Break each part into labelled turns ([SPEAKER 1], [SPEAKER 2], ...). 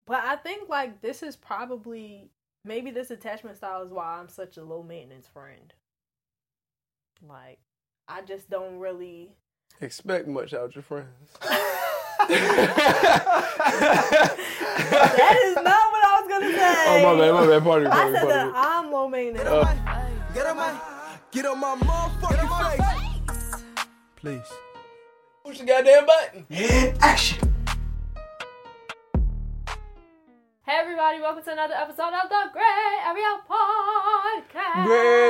[SPEAKER 1] But I think like this is probably maybe this attachment style is why I'm such a low maintenance friend. Like I just don't really
[SPEAKER 2] expect much out your friends.
[SPEAKER 1] That is not what I was gonna say.
[SPEAKER 2] Oh my bad, party.
[SPEAKER 1] I said that I'm low maintenance.
[SPEAKER 3] Get on my motherfucking face.
[SPEAKER 2] Please. Push the goddamn button.
[SPEAKER 3] Action.
[SPEAKER 1] Hey everybody, welcome to another episode of the Gray Area Podcast.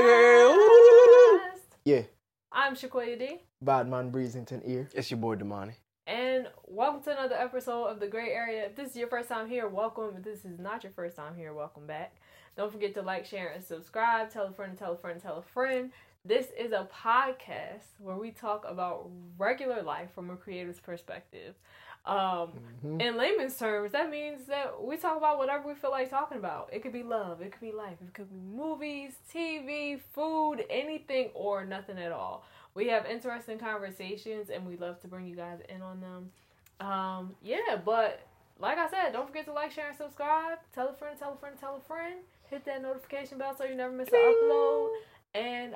[SPEAKER 4] Yeah.
[SPEAKER 1] I'm Shaquia D.
[SPEAKER 4] Badman Breezington ear.
[SPEAKER 2] It's your boy Damani.
[SPEAKER 1] And welcome to another episode of the Gray Area. If this is your first time here, welcome. If this is not your first time here, welcome back. Don't forget to like, share, and subscribe. Tell a friend, tell a friend, tell a friend. This is a podcast where we talk about regular life from a creator's perspective. In layman's terms, that means that we talk about whatever we feel like talking about. It could be love, it could be life, it could be movies, TV, food, anything or nothing at all. We have interesting conversations and we love to bring you guys in on them. But like I said, don't forget to like, share, and subscribe. Tell a friend, tell a friend, tell a friend. Hit that notification bell so you never miss an upload. And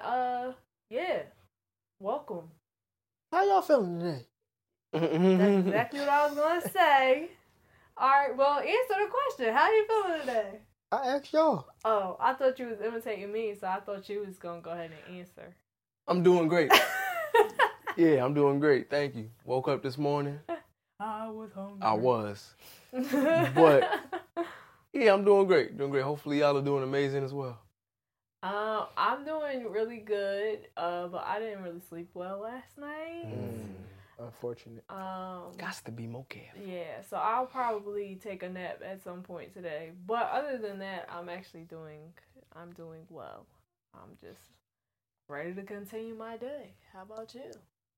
[SPEAKER 1] welcome.
[SPEAKER 4] How y'all feeling today?
[SPEAKER 1] That's exactly what I was gonna say. Alright, well, answer the question. How you feeling today?
[SPEAKER 4] I asked y'all.
[SPEAKER 1] Oh, I thought you was imitating me, so I thought you was gonna go ahead and answer.
[SPEAKER 2] I'm doing great. Yeah, I'm doing great. Thank you. Woke up this morning.
[SPEAKER 1] I was hungry.
[SPEAKER 2] I was. But yeah, I'm doing great. Doing great. Hopefully y'all are doing amazing as well.
[SPEAKER 1] I'm doing really good, but I didn't really sleep well last night.
[SPEAKER 4] Unfortunate.
[SPEAKER 2] Gots to be more careful.
[SPEAKER 1] Yeah, so I'll probably take a nap at some point today. But other than that, I'm doing well. I'm just ready to continue my day. How about you?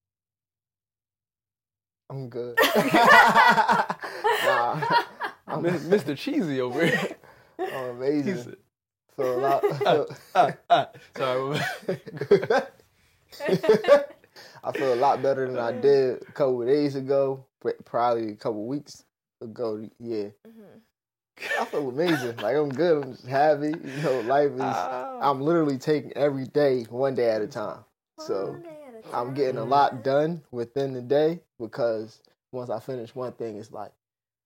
[SPEAKER 4] I'm good.
[SPEAKER 2] I'm Mr. Cheesy over here.
[SPEAKER 4] I'm amazing. Feel a lot.
[SPEAKER 2] Sorry.
[SPEAKER 4] I feel a lot better than I did a couple of days ago. Probably a couple of weeks ago. Yeah. I feel amazing. Like I'm good. I'm just happy. You know, life is. I'm literally taking every day one day at a time. So I'm getting a lot done within the day because once I finish one thing, it's like,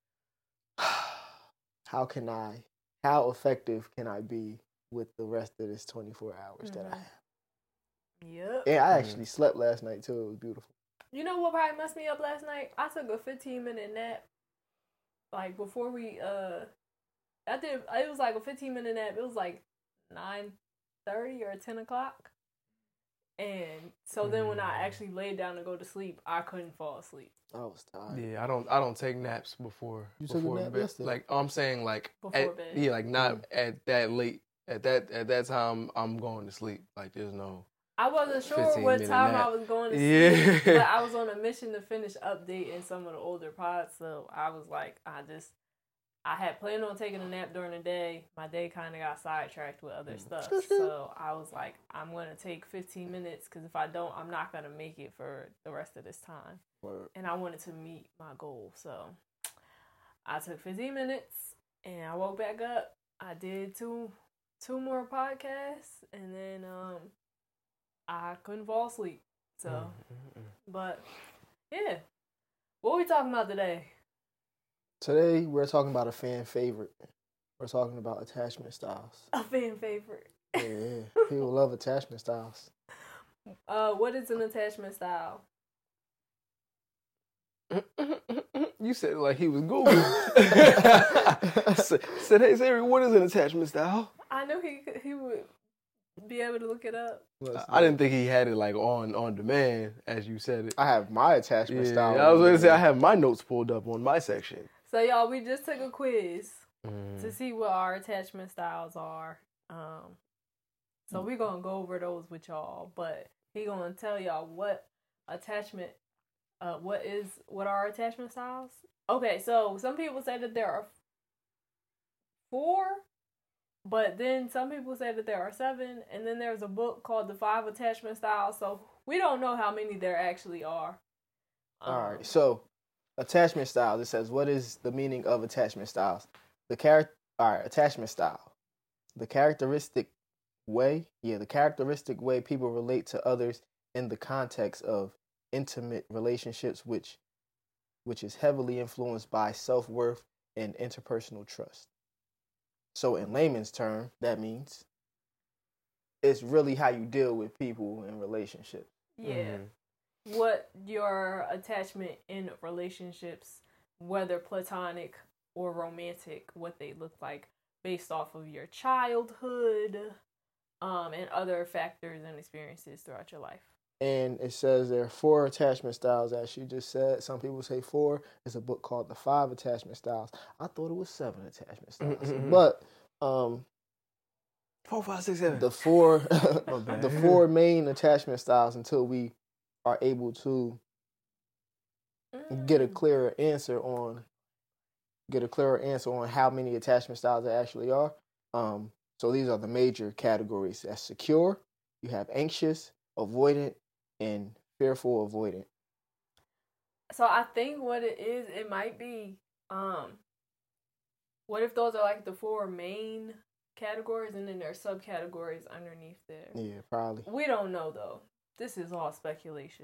[SPEAKER 4] how effective can I be with the rest of this 24 hours that I have?
[SPEAKER 1] Yep.
[SPEAKER 4] And I actually slept last night too. It was beautiful.
[SPEAKER 1] You know what probably messed me up last night? I took a 15-minute nap. Like before it was like a 15-minute nap. It was like 9:30 or 10 o'clock. And so then when I actually laid down to go to sleep, I couldn't fall asleep.
[SPEAKER 4] I was tired.
[SPEAKER 2] Yeah, I don't take naps before.
[SPEAKER 4] You took a nap
[SPEAKER 2] bed.
[SPEAKER 4] yesterday?
[SPEAKER 2] Like I'm saying, like
[SPEAKER 1] before bed.
[SPEAKER 2] Yeah, like not at that late. At that time, I'm going to sleep. Like there's no.
[SPEAKER 1] I wasn't sure what time I was going to sleep, but I was on a mission to finish updating some of the older pods, so I was like, I had planned on taking a nap during the day. My day kind of got sidetracked with other stuff, so I was like, I'm going to take 15 minutes, because if I don't, I'm not going to make it for the rest of this time.
[SPEAKER 4] Word. And
[SPEAKER 1] I wanted to meet my goal, so I took 15 minutes, and I woke back up. I did two more podcasts, and then, I couldn't fall asleep. So, but yeah. What are we talking about today?
[SPEAKER 4] Today, we're talking about a fan favorite. We're talking about attachment styles.
[SPEAKER 1] A fan favorite.
[SPEAKER 4] Yeah. People love attachment styles.
[SPEAKER 1] What is an attachment style?
[SPEAKER 2] You said it like he was Googling. said, hey Siri, what is an attachment style?
[SPEAKER 1] I knew he would be able to look it up.
[SPEAKER 2] I didn't think he had it like on demand, as you said it.
[SPEAKER 4] I have my attachment style.
[SPEAKER 2] I was going to say I have my notes pulled up on my section.
[SPEAKER 1] So y'all, we just took a quiz to see what our attachment styles are. So we're gonna go over those with y'all, but he gonna tell y'all what are attachment styles. Okay, so some people say that there are 4. But then some people say that there are 7, and then there's a book called The 5 Attachment Styles, so we don't know how many there actually are.
[SPEAKER 4] All right, so attachment styles, it says, what is the meaning of attachment styles? attachment style. The characteristic way people relate to others in the context of intimate relationships, which is heavily influenced by self-worth and interpersonal trust. So in layman's term, that means it's really how you deal with people in relationships.
[SPEAKER 1] Yeah. What your attachment in relationships, whether platonic or romantic, what they look like based off of your childhood, and other factors and experiences throughout your life.
[SPEAKER 4] And it says there are 4 attachment styles, as she just said. Some people say 4. There's a book called The 5 Attachment Styles. I thought it was 7 attachment styles. But
[SPEAKER 2] 4, 5, 6, 7.
[SPEAKER 4] the 4 main attachment styles, until we are able to get a clearer answer on how many attachment styles there actually are. So these are the major categories. That's secure, you have anxious, avoidant, and fearful avoidant.
[SPEAKER 1] So I think what it is, it might be, what if those are like the 4 main categories and then there are subcategories underneath there?
[SPEAKER 4] Yeah, probably.
[SPEAKER 1] We don't know though. This is all speculation.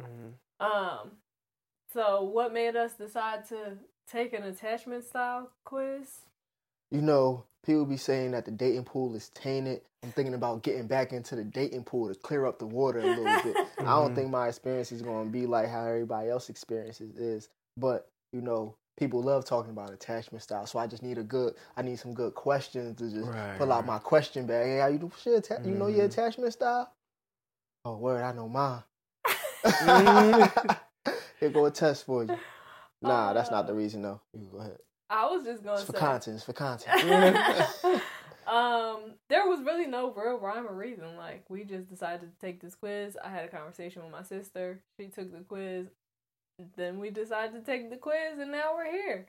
[SPEAKER 1] So what made us decide to take an attachment style quiz?
[SPEAKER 4] You know, people be saying that the dating pool is tainted. I'm thinking about getting back into the dating pool to clear up the water a little bit. I don't think my experience is going to be like how everybody else's experiences is. But, you know, people love talking about attachment style. So I just need some good questions to just pull out my question bag. Hey, how you do? Shit, you know your attachment style? Oh, word, I know mine. Here go a test for you. Nah, that's not the reason though. You go ahead.
[SPEAKER 1] I was just gonna
[SPEAKER 4] say. It's for content.
[SPEAKER 1] There was really no real rhyme or reason. Like, we just decided to take this quiz. I had a conversation with my sister. She took the quiz. Then we decided to take the quiz, and now we're here.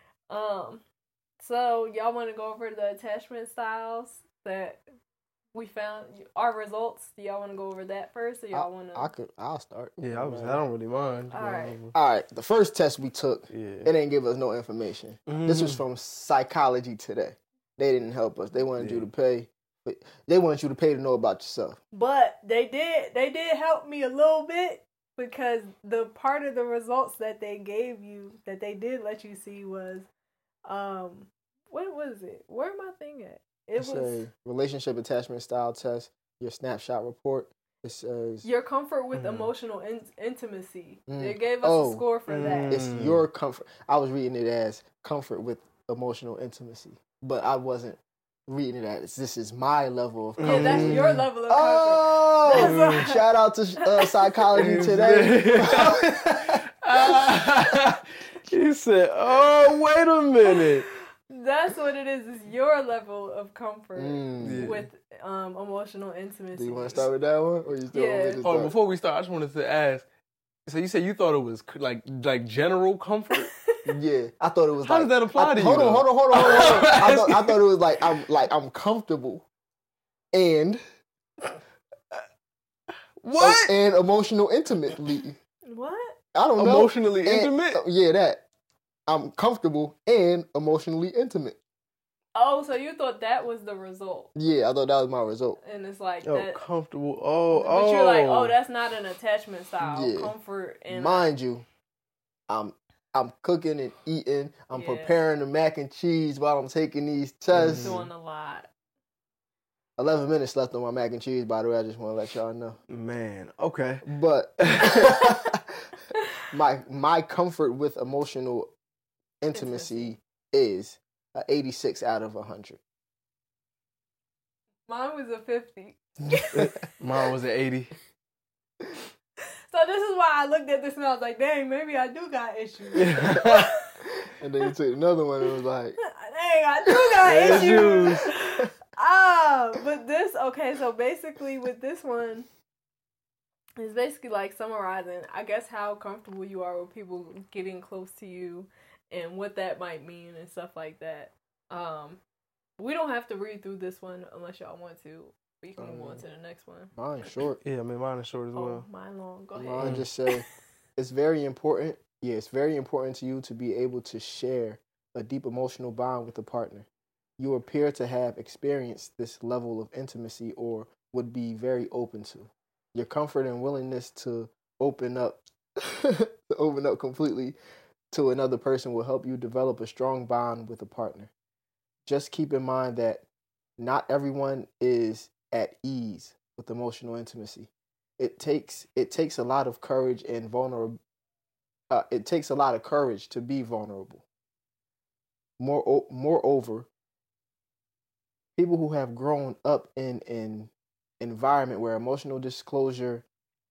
[SPEAKER 1] So y'all want to go over the attachment styles that we found, our results? Do y'all want to go over that first, or y'all want to?
[SPEAKER 4] I'll start.
[SPEAKER 2] Yeah, I don't really mind.
[SPEAKER 1] All
[SPEAKER 4] right. The first test we took, it didn't give us no information. This was from Psychology Today. They didn't help us. They wanted you to pay. They wanted you to pay to know about yourself.
[SPEAKER 1] But they did help me a little bit, because the part of the results that they gave you, that they did let you see, was, what was it? Where am I thinking at? It was
[SPEAKER 4] a relationship attachment style test, your snapshot report. It says
[SPEAKER 1] your comfort with emotional intimacy. They gave us a score for that.
[SPEAKER 4] It's your comfort. I was reading it as comfort with emotional intimacy, but I wasn't reading it as this is my level of comfort.
[SPEAKER 1] Yeah, that's your level of comfort.
[SPEAKER 4] Oh, shout out to Psychology Today.
[SPEAKER 2] He said, "Oh, wait a minute."
[SPEAKER 1] That's what it is. It's your level of comfort with emotional intimacy.
[SPEAKER 4] Do you want to start with that one, or you still want me to start?
[SPEAKER 2] Before we start, I just wanted to ask. So you said you thought it was like general comfort?
[SPEAKER 4] Yeah, I thought it was.
[SPEAKER 2] How does that apply to you?
[SPEAKER 4] Hold on. I thought it was I'm comfortable, and
[SPEAKER 2] what?
[SPEAKER 4] And emotional intimately.
[SPEAKER 1] What?
[SPEAKER 4] I don't know.
[SPEAKER 2] Emotionally intimate?
[SPEAKER 4] Yeah, that. I'm comfortable and emotionally intimate.
[SPEAKER 1] Oh, so you thought that was the result?
[SPEAKER 4] Yeah, I thought that was my result.
[SPEAKER 1] And it's like
[SPEAKER 2] that. Comfortable.
[SPEAKER 1] But you're like, that's not an attachment style. Yeah. Comfort and
[SPEAKER 4] mind you, I'm cooking and eating. I'm preparing the mac and cheese while I'm taking these tests.
[SPEAKER 1] Doing a lot.
[SPEAKER 4] 11 minutes left on my mac and cheese, by the way. I just want to let y'all know.
[SPEAKER 2] Man, okay.
[SPEAKER 4] But my comfort with emotional intimacy is 86 out of 100.
[SPEAKER 1] Mine was a 50.
[SPEAKER 2] Mine was an 80.
[SPEAKER 1] So this is why I looked at this and I was like, dang, maybe I do got issues.
[SPEAKER 4] And then you took another one and it was like,
[SPEAKER 1] dang, I do got issues. But this, okay, so basically with this one, it's basically like summarizing, I guess, how comfortable you are with people getting close to you and what that might mean and stuff like that. We don't have to read through this one unless y'all want to. But you can move on to the next one.
[SPEAKER 4] Mine's short.
[SPEAKER 2] Yeah, I mean, mine is short as well.
[SPEAKER 1] Mine long. Go ahead.
[SPEAKER 4] Mine just say, it's very important. Yeah, it's very important to you to be able to share a deep emotional bond with a partner. You appear to have experienced this level of intimacy or would be very open to. Your comfort and willingness to open up completely to another person will help you develop a strong bond with a partner. Just keep in mind that not everyone is at ease with emotional intimacy. It takes a lot of courage and vulnerable. It takes a lot of courage to be vulnerable. Moreover, people who have grown up in an environment where emotional disclosure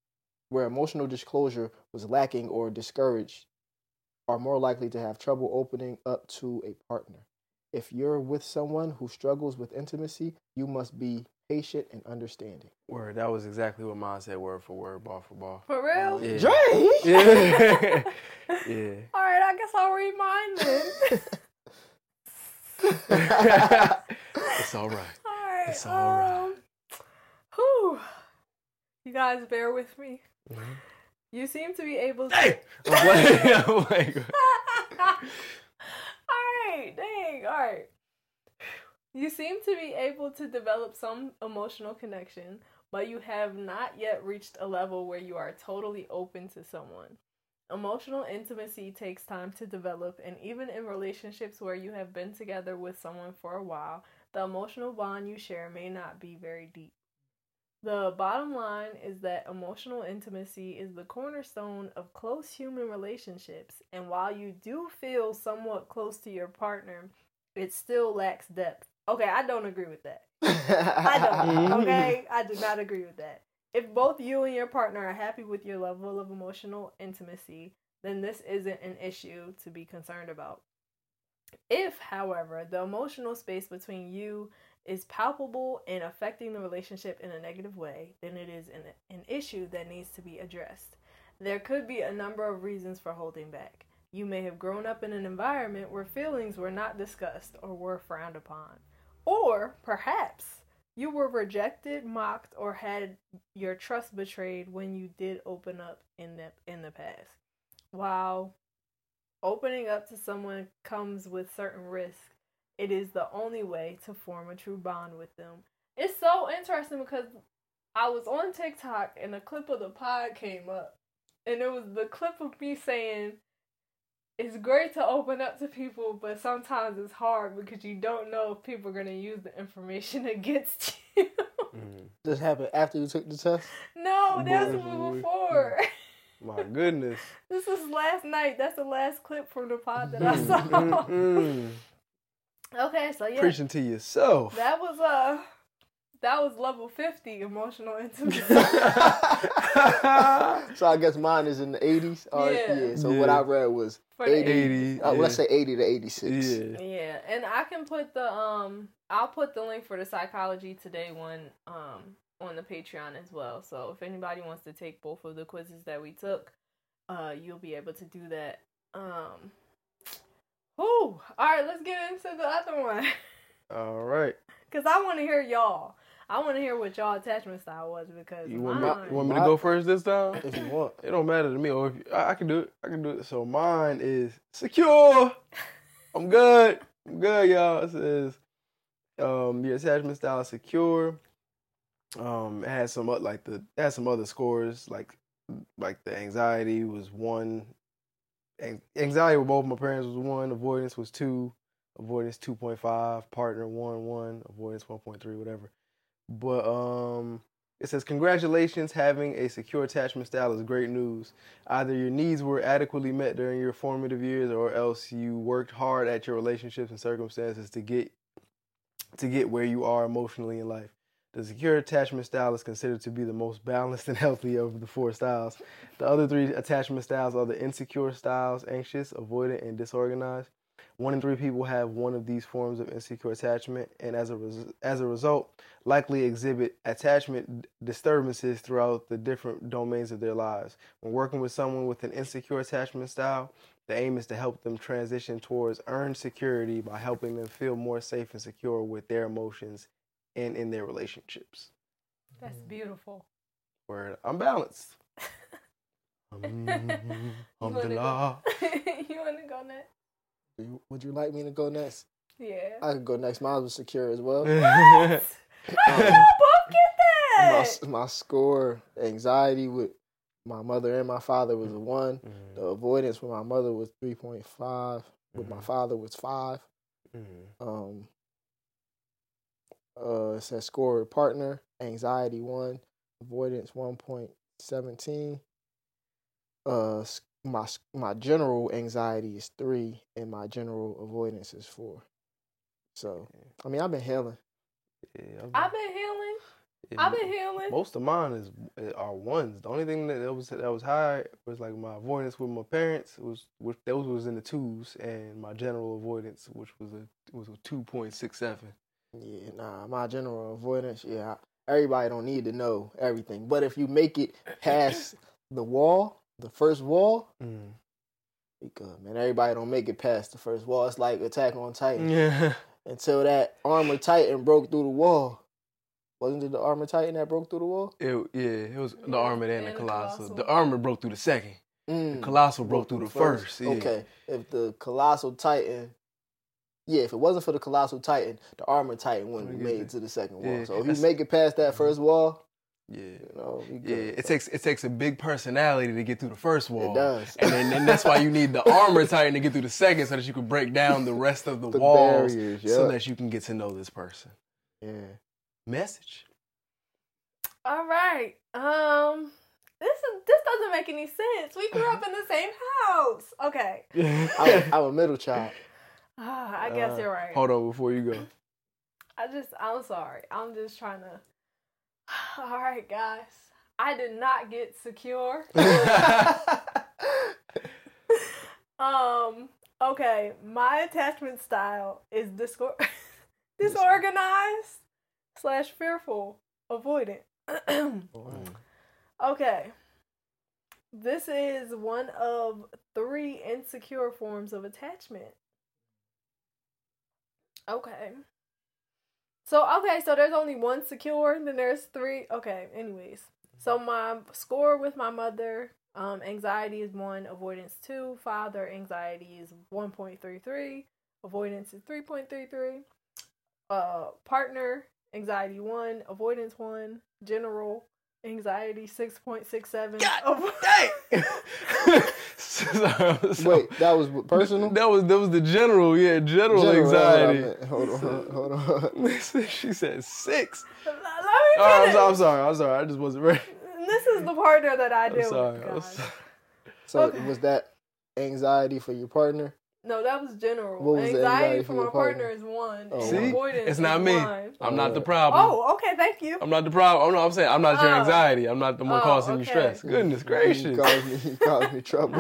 [SPEAKER 4] was lacking or discouraged are more likely to have trouble opening up to a partner. If you're with someone who struggles with intimacy, you must be patient and understanding.
[SPEAKER 2] Word, that was exactly what mine said, word for word, ball for ball.
[SPEAKER 1] For real?
[SPEAKER 2] Yeah.
[SPEAKER 4] Dre!
[SPEAKER 2] Yeah. Yeah.
[SPEAKER 1] All right, I guess I'll read mine then.
[SPEAKER 2] It's all right.
[SPEAKER 1] All right.
[SPEAKER 2] It's all right.
[SPEAKER 1] Whew. You guys bear with me.
[SPEAKER 2] Mm-hmm.
[SPEAKER 1] You seem to be able to...
[SPEAKER 2] Hey! I'm like,
[SPEAKER 1] Alright, dang, alright. You seem to be able to develop some emotional connection, but you have not yet reached a level where you are totally open to someone. Emotional intimacy takes time to develop, and even in relationships where you have been together with someone for a while, the emotional bond you share may not be very deep. The bottom line is that emotional intimacy is the cornerstone of close human relationships, and while you do feel somewhat close to your partner, it still lacks depth. Okay, I don't agree with that. I don't, okay? I do not agree with that. If both you and your partner are happy with your level of emotional intimacy, then this isn't an issue to be concerned about. If, however, the emotional space between you is palpable and affecting the relationship in a negative way, then it is an issue that needs to be addressed. There could be a number of reasons for holding back. You may have grown up in an environment where feelings were not discussed or were frowned upon. Or, perhaps, you were rejected, mocked, or had your trust betrayed when you did open up in the past. While opening up to someone comes with certain risks, it is the only way to form a true bond with them. It's so interesting because I was on TikTok and a clip of the pod came up. And it was the clip of me saying, it's great to open up to people, but sometimes it's hard because you don't know if people are going to use the information against you.
[SPEAKER 4] This happened after you took the test?
[SPEAKER 1] No, that was before.
[SPEAKER 2] my goodness.
[SPEAKER 1] This was last night. That's the last clip from the pod that I saw. Okay, so yeah.
[SPEAKER 2] Preaching to yourself.
[SPEAKER 1] That was level 50 emotional intimacy.
[SPEAKER 4] So I guess mine is in the 80s. Yeah. So what I read was
[SPEAKER 1] For the
[SPEAKER 4] 80. Let's say 80 to 86.
[SPEAKER 1] Yeah, and I can put the I'll put the link for the Psychology Today one on the Patreon as well. So if anybody wants to take both of the quizzes that we took, you'll be able to do that. All right, let's get into the other one.
[SPEAKER 2] All right.
[SPEAKER 1] Because I want to hear y'all. I want to hear what y'all attachment style was because
[SPEAKER 2] you want me to go first this time?
[SPEAKER 4] If you want.
[SPEAKER 2] It don't matter to me. Or if I can do it. I can do it. So mine is secure. I'm good, y'all. It says your attachment style is secure. It has some other scores like the anxiety was 1. Anxiety with both my parents was 1. Avoidance was 2. Avoidance 2.5. Partner 1. Avoidance 1.3. Whatever. But it says congratulations, having a secure attachment style is great news. Either your needs were adequately met during your formative years, or else you worked hard at your relationships and circumstances to get where you are emotionally in life. The secure attachment style is considered to be the most balanced and healthy of the 4 styles. The other 3 attachment styles are the insecure styles: anxious, avoidant, and disorganized. 1 in 3 people have one of these forms of insecure attachment, and as a result, likely exhibit attachment disturbances throughout the different domains of their lives. When working with someone with an insecure attachment style, the aim is to help them transition towards earned security by helping them feel more safe and secure with their emotions and in their relationships.
[SPEAKER 1] That's beautiful.
[SPEAKER 2] Word, I'm balanced.
[SPEAKER 1] You want to go next?
[SPEAKER 4] Would you like me to go next?
[SPEAKER 1] Yeah.
[SPEAKER 4] I could go next. Mine was secure as well.
[SPEAKER 1] How did y'all both get that?
[SPEAKER 4] My score, anxiety with my mother and my father was a 1. The avoidance with my mother was 3.5. With my father was 5. It says score with partner, anxiety 1, avoidance 1.17. My general anxiety is 3, and my general avoidance is 4. So, I mean, I've been healing.
[SPEAKER 2] Yeah,
[SPEAKER 1] I've been healing. I've been healing.
[SPEAKER 2] Most of mine are 1s. The only thing that was high was like my avoidance with my parents those was in the 2s, and my general avoidance, which was a 2.67.
[SPEAKER 4] Yeah, nah, my general avoidance, everybody don't need to know everything. But if you make it past the first wall, you good, man. Everybody don't make it past the first wall. It's like Attack on Titan.
[SPEAKER 2] Yeah.
[SPEAKER 4] Until that armor titan broke through the wall. Wasn't it the armor titan that broke through the wall?
[SPEAKER 2] It was the armor and the colossal. The armor broke through the second. The
[SPEAKER 4] Mm.
[SPEAKER 2] colossal broke through the first. Yeah.
[SPEAKER 4] Okay, if the colossal titan, if it wasn't for the colossal titan, the armor titan wouldn't have made it to the second wall.
[SPEAKER 2] Yeah,
[SPEAKER 4] So if you make it past that first wall,
[SPEAKER 2] Yeah.
[SPEAKER 4] you know, you
[SPEAKER 2] Yeah,
[SPEAKER 4] good.
[SPEAKER 2] it takes a big personality to get through the first wall.
[SPEAKER 4] It does.
[SPEAKER 2] And then that's why you need the armor titan to get through the second, so that you can break down the rest of the
[SPEAKER 4] The
[SPEAKER 2] walls,
[SPEAKER 4] barriers,
[SPEAKER 2] so
[SPEAKER 4] yeah.
[SPEAKER 2] that you can get to know this person.
[SPEAKER 4] Yeah.
[SPEAKER 2] Message.
[SPEAKER 1] All right. This doesn't make any sense. We grew up in the same house. Okay.
[SPEAKER 4] I'm a middle child.
[SPEAKER 1] I guess you're right.
[SPEAKER 2] Hold on before you go.
[SPEAKER 1] I'm sorry. I'm just trying to. All right, guys. I did not get secure. Okay. My attachment style is disorganized / fearful, avoidant. Okay. This is one of 3 insecure forms of attachment. Okay. So there's only 1 secure, then there's 3. Okay, anyways. So my score with my mother, anxiety is 1, avoidance 2, father anxiety is 1.33, avoidance is 3.33, partner anxiety 1, avoidance 1, general anxiety 6.67.
[SPEAKER 4] Wait, that was personal?
[SPEAKER 2] That was the general, general anxiety.
[SPEAKER 4] Hold on.
[SPEAKER 2] She said 6.
[SPEAKER 1] Let me
[SPEAKER 2] Oh,
[SPEAKER 1] finish.
[SPEAKER 2] I'm sorry. I just wasn't ready.
[SPEAKER 1] This is the partner that I deal
[SPEAKER 2] I'm sorry.
[SPEAKER 1] with,
[SPEAKER 2] I'm
[SPEAKER 1] guys.
[SPEAKER 2] sorry.
[SPEAKER 4] So
[SPEAKER 1] Okay.
[SPEAKER 4] was that anxiety for your partner?
[SPEAKER 1] No, that was general.
[SPEAKER 4] What was the anxiety
[SPEAKER 1] for
[SPEAKER 4] for
[SPEAKER 1] my
[SPEAKER 4] your
[SPEAKER 1] partner
[SPEAKER 4] partner?
[SPEAKER 1] is 1.
[SPEAKER 4] Oh,
[SPEAKER 1] and
[SPEAKER 2] See?
[SPEAKER 1] avoidance
[SPEAKER 2] It's not
[SPEAKER 1] is
[SPEAKER 2] me.
[SPEAKER 1] 1.
[SPEAKER 2] I'm not the problem.
[SPEAKER 1] Oh, okay, thank you.
[SPEAKER 2] I'm not the problem. Oh, no, I'm saying I'm not your
[SPEAKER 1] Oh.
[SPEAKER 2] anxiety. I'm not the one
[SPEAKER 1] Oh,
[SPEAKER 2] causing you
[SPEAKER 1] okay.
[SPEAKER 2] stress. Goodness
[SPEAKER 4] He
[SPEAKER 2] gracious.
[SPEAKER 4] caused me trouble.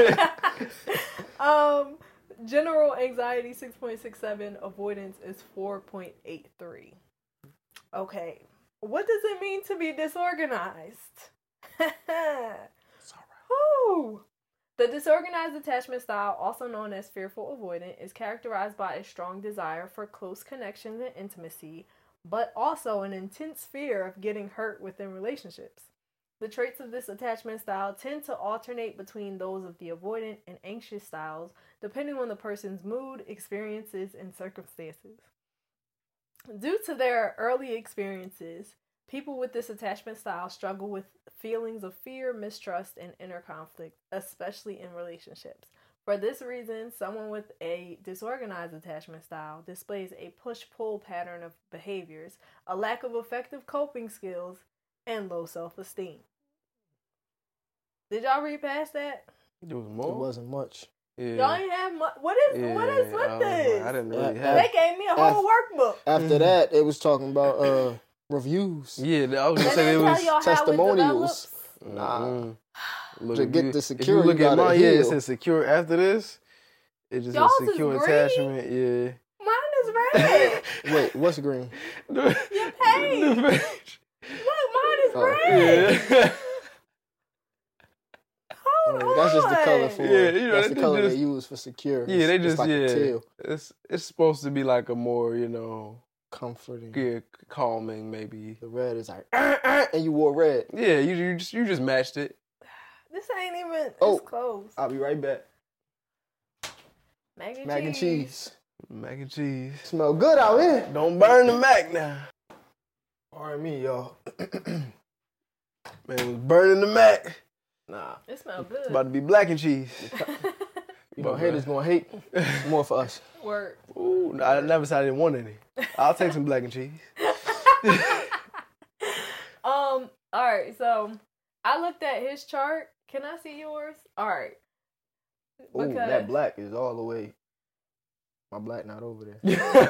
[SPEAKER 1] General anxiety 6.67, avoidance is 4.83. Okay. What does it mean to be disorganized? Woo! The disorganized attachment style, also known as fearful avoidant, is characterized by a strong desire for close connections and intimacy, but also an intense fear of getting hurt within relationships. The traits of this attachment style tend to alternate between those of the avoidant and anxious styles, depending on the person's mood, experiences, and circumstances. Due to their early experiences, people with this attachment style struggle with feelings of fear, mistrust, and inner conflict, especially in relationships. For this reason, someone with a disorganized attachment style displays a push-pull pattern of behaviors, a lack of effective coping skills, and low self-esteem. Did y'all read past that?
[SPEAKER 2] There was
[SPEAKER 4] It
[SPEAKER 2] more?
[SPEAKER 4] wasn't much.
[SPEAKER 2] Yeah.
[SPEAKER 1] Y'all ain't have much. What is
[SPEAKER 2] I
[SPEAKER 1] with
[SPEAKER 2] was
[SPEAKER 1] this?
[SPEAKER 2] like, I didn't really
[SPEAKER 4] Yeah,
[SPEAKER 2] have.
[SPEAKER 1] They gave me a whole workbook.
[SPEAKER 4] After that, it was talking about reviews.
[SPEAKER 2] Yeah, I was
[SPEAKER 1] They
[SPEAKER 2] gonna say
[SPEAKER 1] didn't
[SPEAKER 2] it
[SPEAKER 1] tell
[SPEAKER 2] was.
[SPEAKER 1] y'all how it
[SPEAKER 4] testimonials.
[SPEAKER 1] develops.
[SPEAKER 4] Nah.
[SPEAKER 2] Look,
[SPEAKER 4] To get
[SPEAKER 2] you-
[SPEAKER 4] the
[SPEAKER 2] if
[SPEAKER 4] secure,
[SPEAKER 2] you look
[SPEAKER 4] you
[SPEAKER 2] at
[SPEAKER 4] gotta
[SPEAKER 2] mine, it
[SPEAKER 4] heal.
[SPEAKER 2] says secure after this. It just
[SPEAKER 1] Y'all's
[SPEAKER 2] says
[SPEAKER 1] is
[SPEAKER 2] secure
[SPEAKER 1] green?
[SPEAKER 2] attachment. Yeah.
[SPEAKER 1] Mine is red.
[SPEAKER 4] Wait, what's green?
[SPEAKER 1] Your page.
[SPEAKER 2] The page.
[SPEAKER 1] Look, mine is
[SPEAKER 4] Oh.
[SPEAKER 1] red.
[SPEAKER 2] Yeah.
[SPEAKER 1] Hold
[SPEAKER 4] That's just the color
[SPEAKER 1] on.
[SPEAKER 4] for.
[SPEAKER 2] Yeah, you know,
[SPEAKER 4] that's
[SPEAKER 2] they
[SPEAKER 4] the color
[SPEAKER 2] just-
[SPEAKER 4] they use for secure.
[SPEAKER 2] Yeah, they
[SPEAKER 4] It's
[SPEAKER 2] just
[SPEAKER 4] like a
[SPEAKER 2] yeah.
[SPEAKER 4] teal.
[SPEAKER 2] It's supposed to be like a more
[SPEAKER 4] Comforting.
[SPEAKER 2] calming maybe.
[SPEAKER 4] The red is like, and you wore red.
[SPEAKER 2] Yeah, you just matched it.
[SPEAKER 1] This ain't even.
[SPEAKER 4] Oh.
[SPEAKER 1] It's close.
[SPEAKER 4] I'll be right back.
[SPEAKER 1] Mac and
[SPEAKER 4] Mac and cheese.
[SPEAKER 2] Mac and cheese.
[SPEAKER 4] Smell good out here.
[SPEAKER 2] Don't burn the mac now.
[SPEAKER 4] Pardon me, y'all.
[SPEAKER 2] Man, it was burning the mac. Nah.
[SPEAKER 1] It smells
[SPEAKER 2] It's
[SPEAKER 1] good.
[SPEAKER 2] about to be black and cheese.
[SPEAKER 4] You know, haters gonna hate. More for us.
[SPEAKER 1] Word.
[SPEAKER 2] Ooh, I never said I didn't want any. I'll take some black and cheese.
[SPEAKER 1] All right, so I looked at his chart. Can I see yours? All right.
[SPEAKER 4] Ooh, that black is all the way. My black not over there.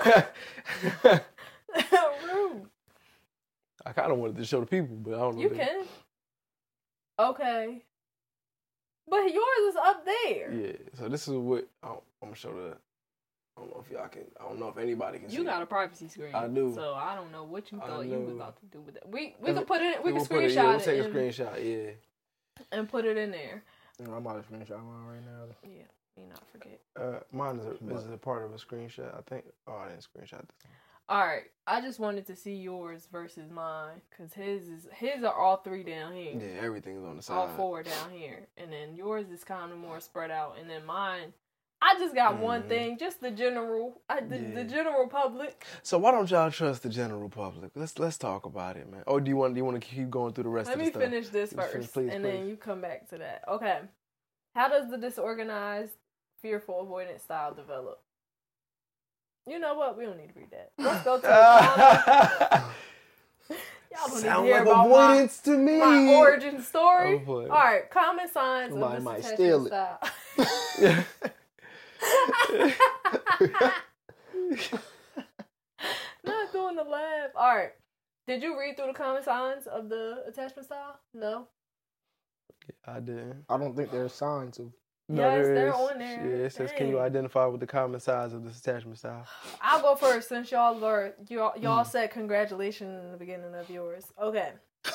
[SPEAKER 1] Rude.
[SPEAKER 2] I kind of wanted to show the people, but I don't know.
[SPEAKER 1] You can. Okay. But yours is up there.
[SPEAKER 2] Yeah, so this is what I'm going to show the... I don't know if y'all can... I don't know if anybody can see.
[SPEAKER 1] You got a privacy screen.
[SPEAKER 2] I do.
[SPEAKER 1] So I don't know what you thought you was about to do with that. We
[SPEAKER 2] If
[SPEAKER 1] can put it... We can
[SPEAKER 2] We'll put
[SPEAKER 1] screenshot
[SPEAKER 2] we'll
[SPEAKER 1] it.
[SPEAKER 2] take a
[SPEAKER 1] and-
[SPEAKER 2] screenshot, yeah.
[SPEAKER 1] And put it in there.
[SPEAKER 4] I'm about to screenshot mine right now.
[SPEAKER 1] Yeah. Me not forget.
[SPEAKER 2] Mine is a part of a screenshot, I think. Oh, I didn't screenshot this.
[SPEAKER 1] All right. I just wanted to see yours versus mine. Because his are all three down here.
[SPEAKER 2] Yeah, everything's on the side.
[SPEAKER 1] All four down here. And then yours is kind of more spread out. And then mine, I just got one thing. Just the general. The general public.
[SPEAKER 2] So why don't y'all trust the general public? Let's talk about it, man. Or do you want to keep going through the rest
[SPEAKER 1] Let
[SPEAKER 2] of the
[SPEAKER 1] me
[SPEAKER 2] stuff?
[SPEAKER 1] finish this first.
[SPEAKER 2] Please,
[SPEAKER 1] and
[SPEAKER 2] please.
[SPEAKER 1] then you come back to that. Okay. How does the disorganized, fearful, avoidant style develop? You know what? We don't need to read that. Let's go to the Y'all don't
[SPEAKER 2] Sound
[SPEAKER 1] need to hear
[SPEAKER 2] like
[SPEAKER 1] about
[SPEAKER 2] avoidance to me.
[SPEAKER 1] my origin story.
[SPEAKER 2] Oh, boy.
[SPEAKER 1] All right, common signs
[SPEAKER 4] Somebody
[SPEAKER 1] of
[SPEAKER 4] might
[SPEAKER 1] this
[SPEAKER 4] steal
[SPEAKER 1] attachment
[SPEAKER 4] it.
[SPEAKER 1] style. Not doing the laugh. All right. Did you read through the common signs of the attachment style? No.
[SPEAKER 2] I didn't.
[SPEAKER 4] I don't think there's signs of.
[SPEAKER 1] Yes,
[SPEAKER 2] there
[SPEAKER 1] they're
[SPEAKER 2] is.
[SPEAKER 1] on there.
[SPEAKER 2] Yeah, it says, can you
[SPEAKER 1] Dang.
[SPEAKER 2] identify with the common size of this attachment style?
[SPEAKER 1] I'll go first since y'all said congratulations in the beginning of yours. Okay.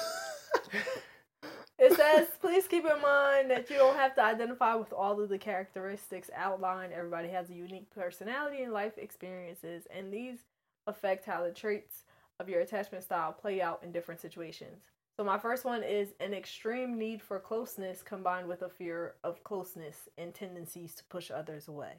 [SPEAKER 1] It says, please keep in mind that you don't have to identify with all of the characteristics outlined. Everybody has a unique personality and life experiences, and these affect how the traits of your attachment style play out in different situations. So my first one is an extreme need for closeness combined with a fear of closeness and tendencies to push others away.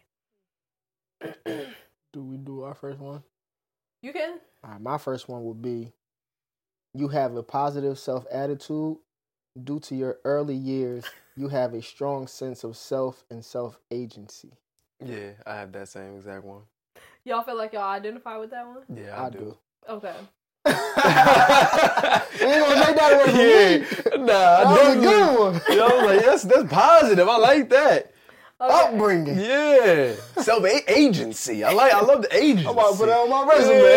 [SPEAKER 4] Do we do our first one?
[SPEAKER 1] You can?
[SPEAKER 4] All right, my first one would be you have a positive self-attitude. Due to your early years, you have a strong sense of self and self-agency.
[SPEAKER 2] Yeah, I have that same exact one.
[SPEAKER 1] Y'all feel like y'all identify with that one?
[SPEAKER 2] Yeah,
[SPEAKER 4] I do.
[SPEAKER 1] Okay.
[SPEAKER 4] You ain't gonna take that away from me.
[SPEAKER 2] Yeah, nah,
[SPEAKER 4] That was a
[SPEAKER 2] definitely.
[SPEAKER 4] good one.
[SPEAKER 2] You know, I was like, that's positive. I like that.
[SPEAKER 1] Okay.
[SPEAKER 4] Upbringing.
[SPEAKER 2] Yeah, self-agency. I love the agency.
[SPEAKER 4] I'm about to put that on my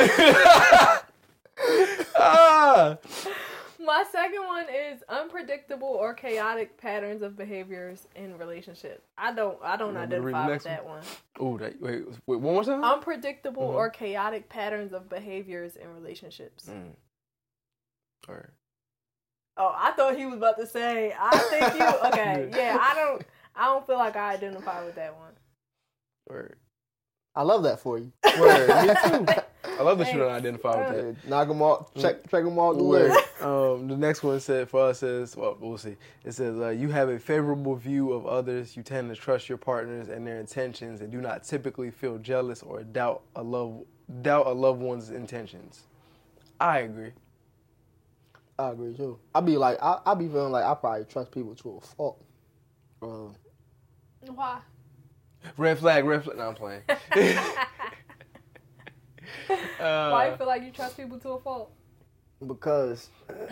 [SPEAKER 4] resume.
[SPEAKER 2] Ah.
[SPEAKER 1] My second one is unpredictable or chaotic patterns of behaviors in relationships. I don't
[SPEAKER 2] want me to read the
[SPEAKER 1] identify with
[SPEAKER 2] next
[SPEAKER 1] that one.
[SPEAKER 2] Ooh, wait, one more time?
[SPEAKER 1] Unpredictable or chaotic patterns of behaviors in relationships.
[SPEAKER 2] All right.
[SPEAKER 1] Oh, I thought he was about to say, I think you, okay. Yeah, I don't feel like I identify with that one.
[SPEAKER 2] Word.
[SPEAKER 4] I love that for you.
[SPEAKER 2] Word. Me too. I love that you don't
[SPEAKER 1] Thanks.
[SPEAKER 2] identify with that.
[SPEAKER 4] Knock them off. Check them off the
[SPEAKER 2] Word.
[SPEAKER 4] list.
[SPEAKER 2] The next one for us says, well, we'll see. It says, you have a favorable view of others. You tend to trust your partners and their intentions, and do not typically feel jealous or doubt a loved one's intentions. I agree.
[SPEAKER 4] I agree too. I be feeling like I probably trust people to a fault.
[SPEAKER 1] Why?
[SPEAKER 2] Red flag. No, I'm playing.
[SPEAKER 1] Why you feel like you trust people to a fault?
[SPEAKER 4] Because,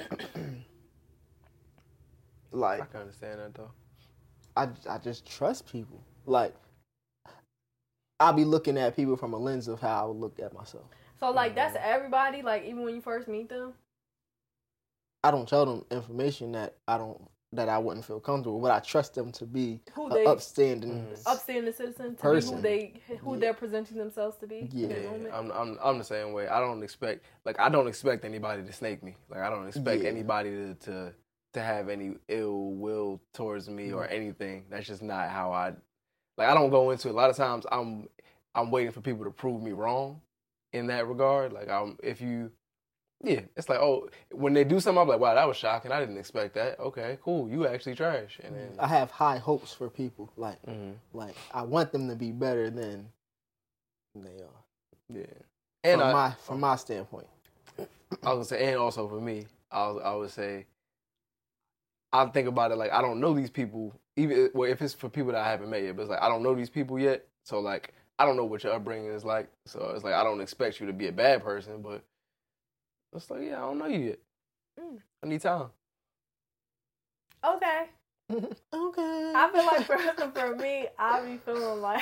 [SPEAKER 4] like,
[SPEAKER 2] I can understand that though.
[SPEAKER 4] I just trust people. Like, I'll be looking at people from a lens of how I would look at myself.
[SPEAKER 1] So, like, that's everybody, like, even when you first meet them?
[SPEAKER 4] I don't tell them information that I wouldn't feel comfortable, but I trust them to be an upstanding
[SPEAKER 1] Upstanding citizen to
[SPEAKER 4] person.
[SPEAKER 1] be who they're presenting themselves to be.
[SPEAKER 4] Yeah.
[SPEAKER 1] in the moment.
[SPEAKER 2] I'm the same way. I don't expect anybody to snake me. Like I don't expect anybody to have any ill will towards me or anything. That's just not how I don't go into it. A lot of times I'm waiting for people to prove me wrong in that regard. Like if you Yeah, it's like, oh, when they do something, I'm like, wow, that was shocking. I didn't expect that. Okay, cool. You actually trash. And then
[SPEAKER 4] I have high hopes for people. Like
[SPEAKER 2] Mhm.
[SPEAKER 4] I want them to be better than they are.
[SPEAKER 2] Yeah. And
[SPEAKER 4] From my standpoint.
[SPEAKER 2] I was gonna say, and also for me, I would say, I think about it like I don't know these people. Even if it's for people that I haven't met yet, but it's like I don't know these people yet. So like I don't know what your upbringing is like. So it's like I don't expect you to be a bad person, but it's like, yeah, I don't know you yet. I need time.
[SPEAKER 1] Okay.
[SPEAKER 4] Okay.
[SPEAKER 1] I feel like for me, I be feeling like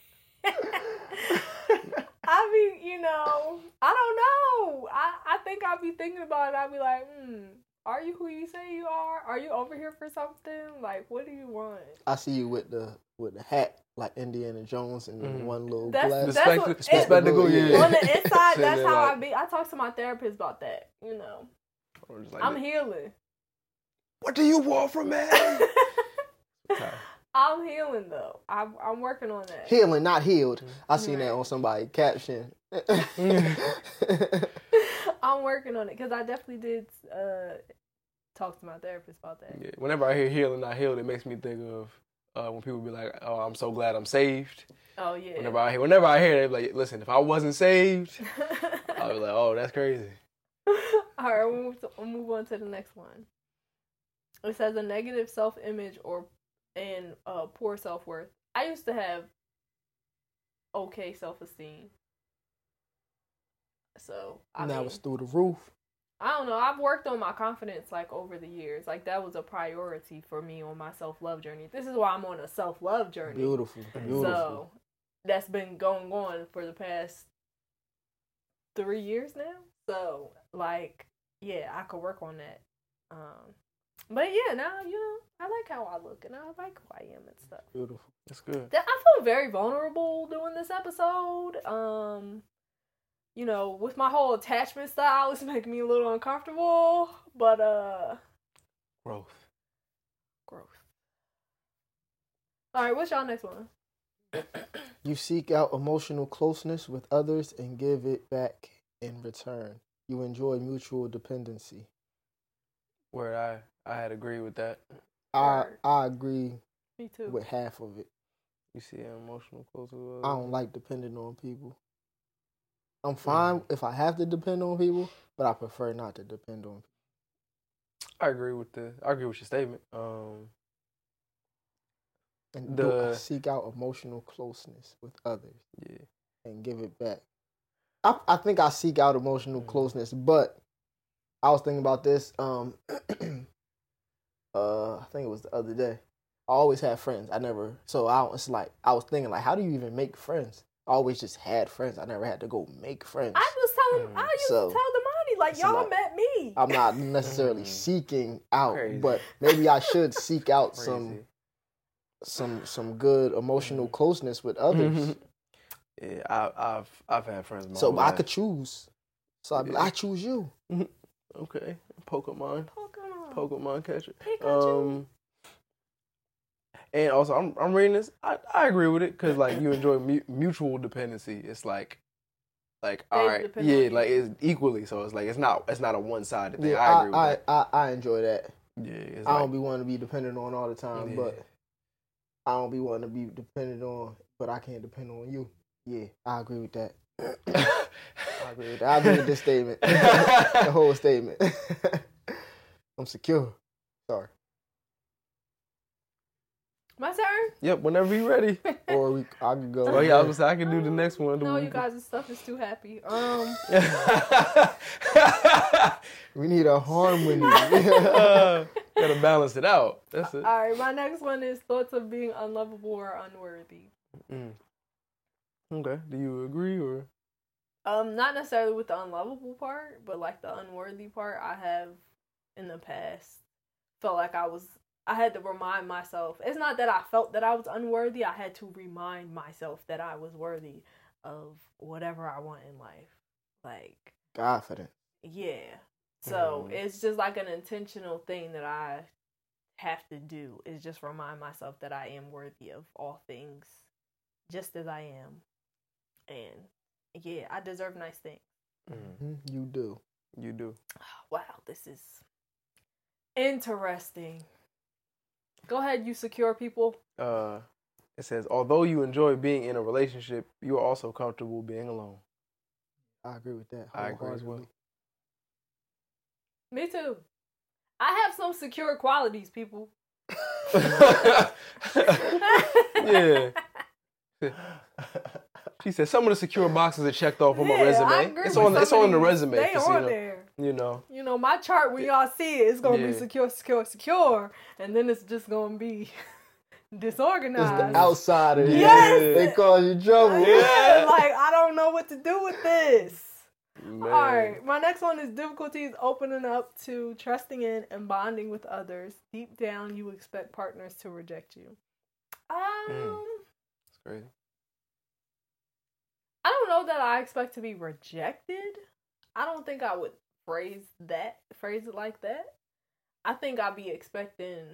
[SPEAKER 1] I be, I don't know. I think I be thinking about it. I be like, are you who you say you are? Are you over here for something? Like, what do you want?
[SPEAKER 4] I see you with the hat, like Indiana Jones, and one little glass.
[SPEAKER 2] Spectacle, yeah.
[SPEAKER 1] On the inside, that's
[SPEAKER 2] Sitting
[SPEAKER 1] how
[SPEAKER 2] there
[SPEAKER 1] I be. I talk to my therapist about that.
[SPEAKER 2] Or just like,
[SPEAKER 1] I'm healing.
[SPEAKER 2] What do you want from me? Okay.
[SPEAKER 1] I'm healing though. I'm working on that.
[SPEAKER 4] Healing, not healed. I seen that on somebody's caption.
[SPEAKER 1] I'm working on it because I definitely did talk to my therapist about that.
[SPEAKER 2] Yeah. Whenever I hear healing, not healed, it makes me think of when people be like, "Oh, I'm so glad I'm saved."
[SPEAKER 1] Oh yeah.
[SPEAKER 2] Whenever I hear, they be like, "Listen, if I wasn't saved," I'll be like, "Oh, that's crazy."
[SPEAKER 1] All right, we'll move on to the next one. It says a negative self-image and poor self-worth. I used to have okay self-esteem. So,
[SPEAKER 4] Now it's through the roof.
[SPEAKER 1] I don't know. I've worked on my confidence like over the years. Like that was a priority for me on my self-love journey. This is why I'm on a self-love journey.
[SPEAKER 4] Beautiful.
[SPEAKER 1] So, that's been going on for the past 3 years now. So, like, yeah, I could work on that. But yeah, now, I like how I look and I like who I am and stuff.
[SPEAKER 4] Beautiful.
[SPEAKER 2] That's good.
[SPEAKER 1] I feel very vulnerable doing this episode. With my whole attachment style, it's making me a little uncomfortable. But,
[SPEAKER 2] Growth.
[SPEAKER 1] Alright, what's y'all next one?
[SPEAKER 4] You seek out emotional closeness with others and give it back in return. You enjoy mutual dependency.
[SPEAKER 2] Where I had agreed with that.
[SPEAKER 4] I agree.
[SPEAKER 1] Me too.
[SPEAKER 4] With half of it.
[SPEAKER 2] You see an emotional closeness.
[SPEAKER 4] I don't like depending on people. I'm fine if I have to depend on people, but I prefer not to depend on people.
[SPEAKER 2] I agree with your statement.
[SPEAKER 4] And seek out emotional closeness with others.
[SPEAKER 2] Yeah.
[SPEAKER 4] And give it back. I think I seek out emotional closeness, but I was thinking about this. I think it was the other day. I always had friends. I was thinking like, how do you even make friends? I always just had friends. I never had to go make friends.
[SPEAKER 1] I used to tell Damani, like, y'all met me.
[SPEAKER 4] I'm not necessarily seeking out, but maybe I should seek out some good emotional closeness with others.
[SPEAKER 2] Yeah, I've had friends.
[SPEAKER 4] So I could choose. So I'd be like, I choose you.
[SPEAKER 2] Okay, Pokemon catcher.
[SPEAKER 1] Pikachu.
[SPEAKER 2] And also, I'm reading this. I agree with it because like you enjoy mutual dependency. It's like all right, yeah, like it's equally. So it's like it's not a one-sided thing.
[SPEAKER 4] Yeah,
[SPEAKER 2] I agree with that.
[SPEAKER 4] I enjoy that.
[SPEAKER 2] Yeah,
[SPEAKER 4] I don't be wanting to be dependent on all the time, but I don't be wanting to be dependent on, but I can't depend on you. Yeah, I agree with that. I agree with this statement. The whole statement. I'm secure. Sorry.
[SPEAKER 1] My turn?
[SPEAKER 2] Yep, whenever you're ready.
[SPEAKER 4] Or I could go.
[SPEAKER 2] Oh yeah, I can do the next one.
[SPEAKER 1] No, you guys' stuff is too happy.
[SPEAKER 4] We need a harmony.
[SPEAKER 2] Gotta balance it out. That's it.
[SPEAKER 1] All right, my next one is thoughts of being unlovable or unworthy.
[SPEAKER 2] Okay. Do you agree or?
[SPEAKER 1] Not necessarily with the unlovable part, but like the unworthy part. I have in the past felt like I had to remind myself. It's not that I felt that I was unworthy. I had to remind myself that I was worthy of whatever I want in life. Like,
[SPEAKER 4] confident.
[SPEAKER 1] Yeah. So it's just like an intentional thing that I have to do, is just remind myself that I am worthy of all things just as I am. And yeah, I deserve nice things.
[SPEAKER 4] You do.
[SPEAKER 2] You do.
[SPEAKER 1] Wow, this is interesting. Go ahead, you secure people.
[SPEAKER 2] It says, although you enjoy being in a relationship, you are also comfortable being alone.
[SPEAKER 4] I agree with that.
[SPEAKER 2] I agree as well.
[SPEAKER 1] Me too. I have some secure qualities, people.
[SPEAKER 2] Yeah. She said some of the secure boxes are checked off on my resume. It's on the resume.
[SPEAKER 1] They on there.
[SPEAKER 2] You know.
[SPEAKER 1] You know, my chart when y'all see it, it's gonna be secure, secure, secure, and then it's just gonna be disorganized.
[SPEAKER 4] It's the outsider.
[SPEAKER 1] Yes.
[SPEAKER 4] They cause you trouble.
[SPEAKER 1] Yeah, like I don't know what to do with this.
[SPEAKER 2] Man.
[SPEAKER 1] All right, my next one is difficulties opening up to trusting in and bonding with others. Deep down, you expect partners to reject you.
[SPEAKER 2] That's crazy.
[SPEAKER 1] I don't know that I expect to be rejected. I don't think I would phrase it like that. I think I'd be expecting.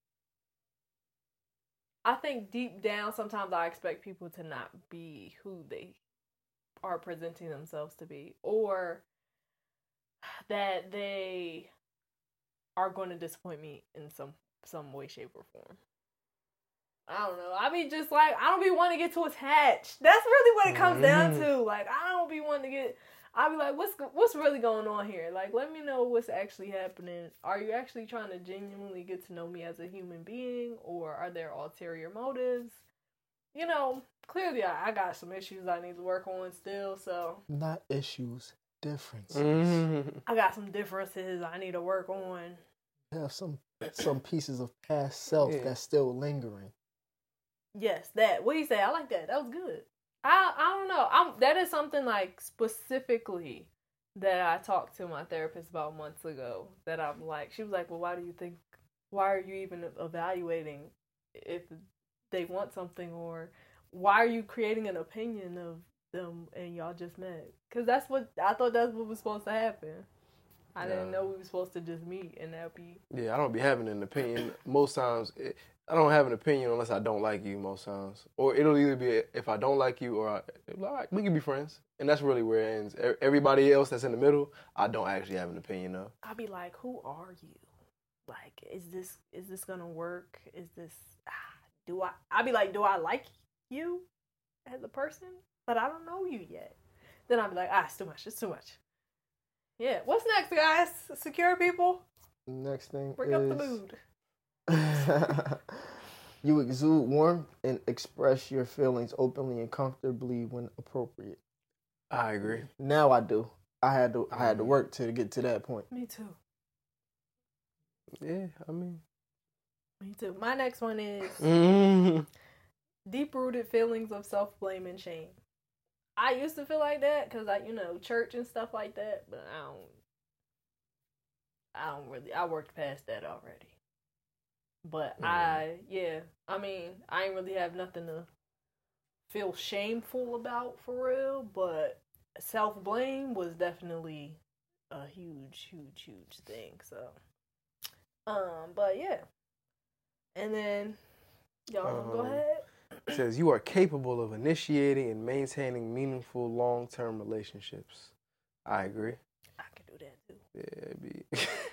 [SPEAKER 1] I think deep down, sometimes I expect people to not be who they are presenting themselves to be, or that they are going to disappoint me in some way, shape, or form. I don't know. I be just like, I don't be wanting to get too attached. That's really what it comes down to. Like, I don't be wanting to get. I be like, what's really going on here? Like, let me know what's actually happening. Are you actually trying to genuinely get to know me as a human being, or are there ulterior motives? You know, clearly I got some issues I need to work on still, so.
[SPEAKER 4] Not issues, differences.
[SPEAKER 2] Mm-hmm.
[SPEAKER 1] I got some differences I need to work on.
[SPEAKER 4] You have some pieces of past self that's still lingering.
[SPEAKER 1] Yes, that. What do you say? I like that. That was good. I don't know. That is something like specifically that I talked to my therapist about months ago. That I'm like, she was like, well, why are you even evaluating if they want something, or why are you creating an opinion of them and y'all just met? Because that's what I thought that's what was supposed to happen. I didn't know we were supposed to just meet and that be.
[SPEAKER 2] Yeah, I don't be having an opinion most times. I don't have an opinion unless I don't like you most times. Or it'll either be if I don't like you or all right, we can be friends. And that's really where it ends. Everybody else that's in the middle, I don't actually have an opinion of.
[SPEAKER 1] I'll be like, who are you? Like, is this gonna work? Is this, I'll be like, do I like you as a person? But I don't know you yet. Then I'll be like, it's too much. Yeah, what's next, guys? Secure people?
[SPEAKER 4] Next thing
[SPEAKER 1] Bring up the mood.
[SPEAKER 4] You exude warmth and express your feelings openly and comfortably when appropriate.
[SPEAKER 2] I agree.
[SPEAKER 4] Now I do. I had to work to get to that point.
[SPEAKER 1] Me too.
[SPEAKER 2] Yeah, I mean.
[SPEAKER 1] Me too. My next one is deep-rooted feelings of self-blame and shame. I used to feel like that because church and stuff like that, but I worked past that already. But I ain't really have nothing to feel shameful about for real, but self-blame was definitely a huge thing, so. But yeah. And then, y'all go ahead.
[SPEAKER 2] It says, you are capable of initiating and maintaining meaningful long-term relationships. I agree.
[SPEAKER 1] I can do that too.
[SPEAKER 2] Yeah, it'd be...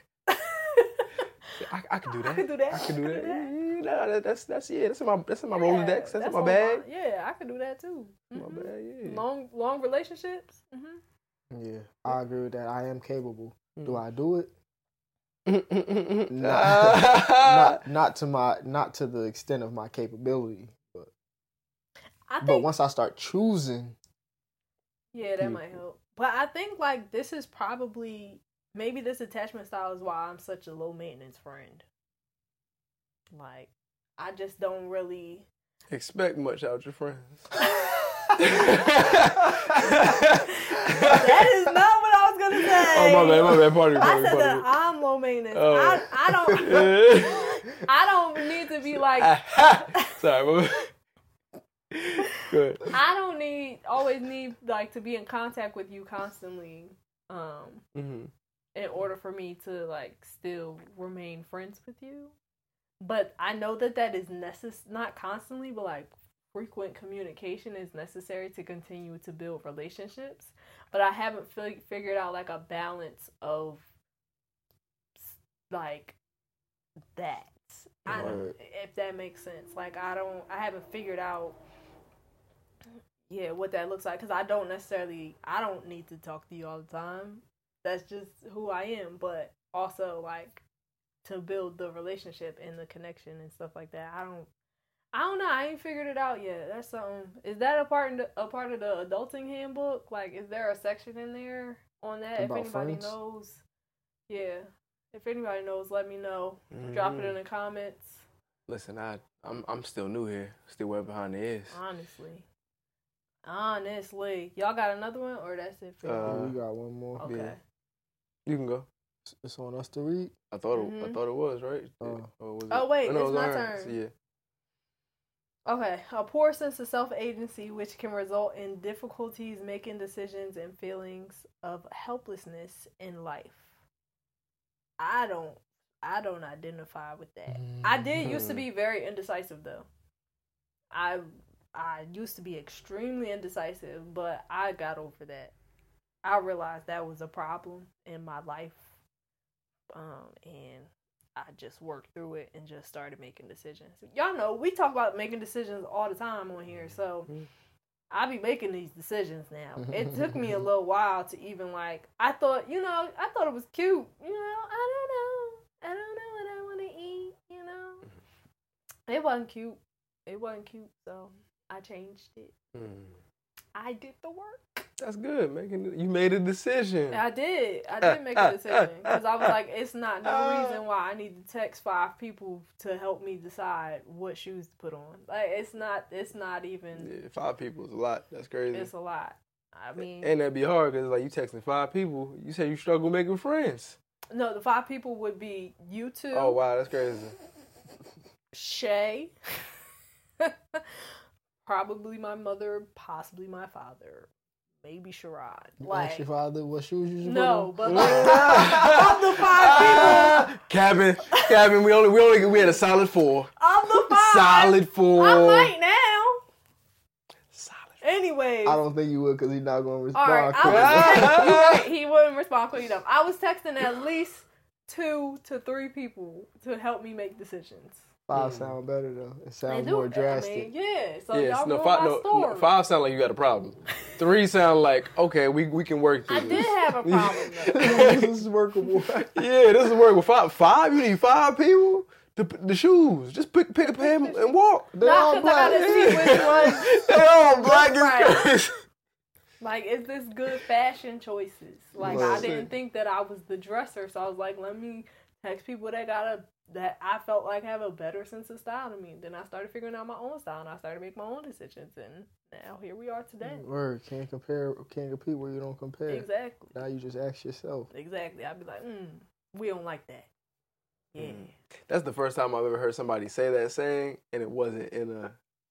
[SPEAKER 2] I can do that.
[SPEAKER 1] I can do that.
[SPEAKER 2] I can do that. Yeah, that's in my Rolodex. That's in my bag.
[SPEAKER 1] I can do that too.
[SPEAKER 2] Mm-hmm. My bag, yeah.
[SPEAKER 1] Long relationships. Mm-hmm.
[SPEAKER 4] Yeah, I agree with that. I am capable. Do I do it? Not to the extent of my capability, but once I start choosing,
[SPEAKER 1] that might help. But I think like this is probably maybe this attachment style is why I'm such a low maintenance friend. Like I just don't really
[SPEAKER 2] expect much out of your friends.
[SPEAKER 1] That is not what I was gonna say.
[SPEAKER 2] Oh my bad. Pardon me.
[SPEAKER 1] I said that I'm low maintenance. I don't need to be like.
[SPEAKER 2] Sorry. Good.
[SPEAKER 1] I don't always need like to be in contact with you constantly. In order for me to like still remain friends with you. But I know that is not constantly, but like frequent communication is necessary to continue to build relationships, but I haven't figured out like a balance of like that. If that makes sense. Like I haven't figured out what that looks like, because I don't need to talk to you all the time. That's just who I am, but also like to build the relationship and the connection and stuff like that. I don't know. I ain't figured it out yet. That's something. Is that a part of the adulting handbook? Like, is there a section in there on that?
[SPEAKER 4] About
[SPEAKER 1] if anybody
[SPEAKER 4] friends?
[SPEAKER 1] knows, if anybody knows, let me know. Drop it in the comments.
[SPEAKER 2] Listen, I'm still new here. Still way behind the ears.
[SPEAKER 1] Honestly, y'all got another one, or that's it for you?
[SPEAKER 4] We got one more.
[SPEAKER 1] Okay.
[SPEAKER 2] Yeah. You can go.
[SPEAKER 4] It's on us to read.
[SPEAKER 2] I thought it was right. Or was it?
[SPEAKER 1] Oh wait,
[SPEAKER 2] no,
[SPEAKER 1] it's my
[SPEAKER 2] Aaron's.
[SPEAKER 1] turn.
[SPEAKER 2] Yeah.
[SPEAKER 1] Okay, a poor sense of self-agency, which can result in difficulties making decisions and feelings of helplessness in life. I don't identify with that. I did used to be very indecisive though. I used to be extremely indecisive, but I got over that. I realized that was a problem in my life, and I just worked through it and just started making decisions. Y'all know, we talk about making decisions all the time on here, so I be making these decisions now. It took me a little while to even like, I thought it was cute. I don't know what I want to eat, It wasn't cute, so I changed it. I did the work.
[SPEAKER 2] That's good. You made a decision.
[SPEAKER 1] I did make a decision, because I was like, it's not no reason why I need to text 5 people to help me decide what shoes to put on. Like, it's not even.
[SPEAKER 2] 5 people is a lot. That's crazy.
[SPEAKER 1] It's a lot. I mean,
[SPEAKER 2] and that'd be hard because like you texting 5 people. You say you struggle making friends.
[SPEAKER 1] No, the 5 people would be you two.
[SPEAKER 2] Oh wow, that's crazy.
[SPEAKER 1] Shay. Probably my mother, possibly my father, maybe Sherrod. Like,
[SPEAKER 4] ask your father what shoes you should
[SPEAKER 1] no,
[SPEAKER 4] put on?
[SPEAKER 1] but like of the 5 people,
[SPEAKER 2] Cabin, we had a solid 4.
[SPEAKER 1] of the 5,
[SPEAKER 2] Solid 4.
[SPEAKER 1] I might now.
[SPEAKER 2] Solid.
[SPEAKER 1] Anyways,
[SPEAKER 4] I don't think you would, because he's not going to respond.
[SPEAKER 1] all right,
[SPEAKER 4] quick.
[SPEAKER 1] you're right, he wouldn't respond quick enough. I was texting at least 2 to 3 people to help me make decisions.
[SPEAKER 4] 5 sound better though. It sounds
[SPEAKER 1] They do.
[SPEAKER 4] more drastic.
[SPEAKER 1] I mean, yeah. So
[SPEAKER 2] Yes,
[SPEAKER 1] y'all
[SPEAKER 2] no,
[SPEAKER 1] know
[SPEAKER 2] 5,
[SPEAKER 1] my
[SPEAKER 2] no,
[SPEAKER 1] story.
[SPEAKER 2] 5 sound like you got a problem. 3 sound like okay, we can work through
[SPEAKER 1] I
[SPEAKER 2] this.
[SPEAKER 1] did have a problem though.
[SPEAKER 4] This is workable.
[SPEAKER 2] Yeah, this is working. 5, you need 5 people. The shoes, just pick a pair and walk.
[SPEAKER 4] They
[SPEAKER 1] Not
[SPEAKER 4] all
[SPEAKER 1] because I
[SPEAKER 4] black.
[SPEAKER 1] gotta see which one.
[SPEAKER 2] They all black
[SPEAKER 1] Right.
[SPEAKER 2] as crazy.
[SPEAKER 1] Like, is this good fashion choices? Like,
[SPEAKER 4] Right.
[SPEAKER 1] I didn't think that I was the dresser, so I was like, let me text people that I felt like have a better sense of style than me. Then I started figuring out my own style, and I started making my own decisions, and now here we are today.
[SPEAKER 4] Word, can't compete where you don't compare.
[SPEAKER 1] Exactly.
[SPEAKER 4] Now you just ask yourself.
[SPEAKER 1] Exactly. I'd be like, we don't like that. Yeah.
[SPEAKER 2] That's the first time I've ever heard somebody say that saying, and it wasn't in a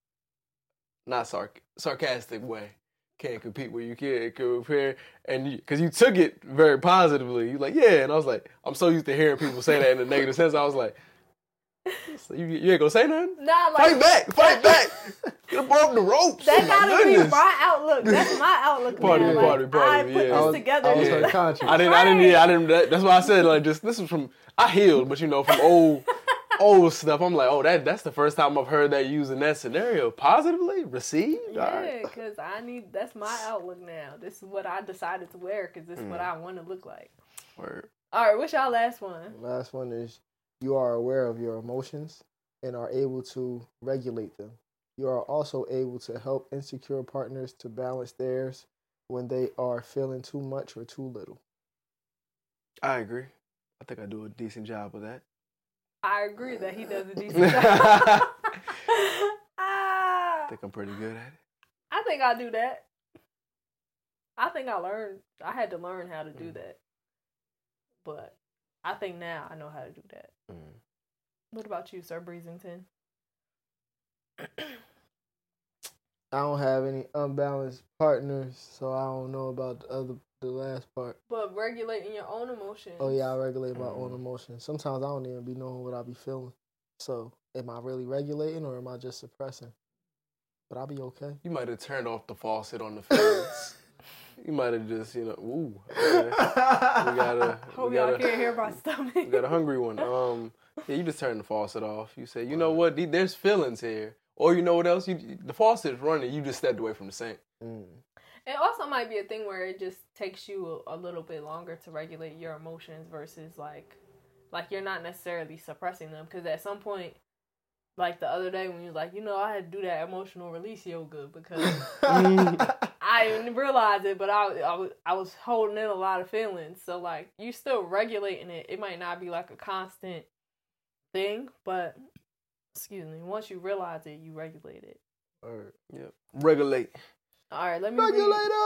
[SPEAKER 2] not sarcastic way. Can't compete where you can't compare, and because you took it very positively, you're like, yeah, and I was like, I'm so used to hearing people say that in a negative sense. I was like, so you ain't gonna say nothing?
[SPEAKER 1] Nah, like,
[SPEAKER 2] Fight back! Get above the ropes.
[SPEAKER 1] that
[SPEAKER 2] My
[SPEAKER 1] gotta be
[SPEAKER 2] goodness.
[SPEAKER 1] my outlook. That's my outlook.
[SPEAKER 2] Pardon
[SPEAKER 1] now.
[SPEAKER 2] me,
[SPEAKER 1] Like,
[SPEAKER 2] pardon me,
[SPEAKER 1] I
[SPEAKER 2] yeah.
[SPEAKER 1] put
[SPEAKER 2] I
[SPEAKER 1] this
[SPEAKER 2] was-
[SPEAKER 1] together.
[SPEAKER 4] I was
[SPEAKER 2] Yeah.
[SPEAKER 4] her conscience.
[SPEAKER 2] I didn't. That's why I said like this is from I healed, but from old stuff. I'm like, oh, that's the first time I've heard that used in that scenario. Positively received. All
[SPEAKER 1] Yeah,
[SPEAKER 2] right.
[SPEAKER 1] because that's my outlook now. This is what I decided to wear because this is what I want to look like.
[SPEAKER 2] Word.
[SPEAKER 1] All right, what's y'all last one?
[SPEAKER 4] Last one is you are aware of your emotions and are able to regulate them. You are also able to help insecure partners to balance theirs when they are feeling too much or too little.
[SPEAKER 2] I agree. I think I do a decent job of that.
[SPEAKER 1] I agree that he does a decent job.
[SPEAKER 2] I think I'm pretty good at it.
[SPEAKER 1] I think I do that. I think I had to learn how to do that. But I think now I know how to do that. What about you, Sir Breezington?
[SPEAKER 4] I don't have any unbalanced partners, so I don't know about the last part.
[SPEAKER 1] But regulating your own emotions.
[SPEAKER 4] Oh yeah, I regulate my own emotions. Sometimes I don't even be knowing what I be feeling. So am I really regulating or am I just suppressing? but I'll be okay.
[SPEAKER 2] You might have turned off the faucet on the feelings. You might have just, ooh. Okay.
[SPEAKER 1] Hope y'all can't hear my stomach.
[SPEAKER 2] We got a hungry one. Yeah, you just turn the faucet off. You say, you know what? There's feelings here. Or you know what else? The faucet's running. You just stepped away from the sink.
[SPEAKER 1] It also might be a thing where it just takes you a little bit longer to regulate your emotions versus like you're not necessarily suppressing them. Because at some point, like the other day when you was like, I had to do that emotional release yoga because I didn't realize it, but I was holding in a lot of feelings. So like you still regulating it. It might not be like a constant thing, but once you realize it, you regulate it.
[SPEAKER 2] Yep. Regulate.
[SPEAKER 1] All right, let me read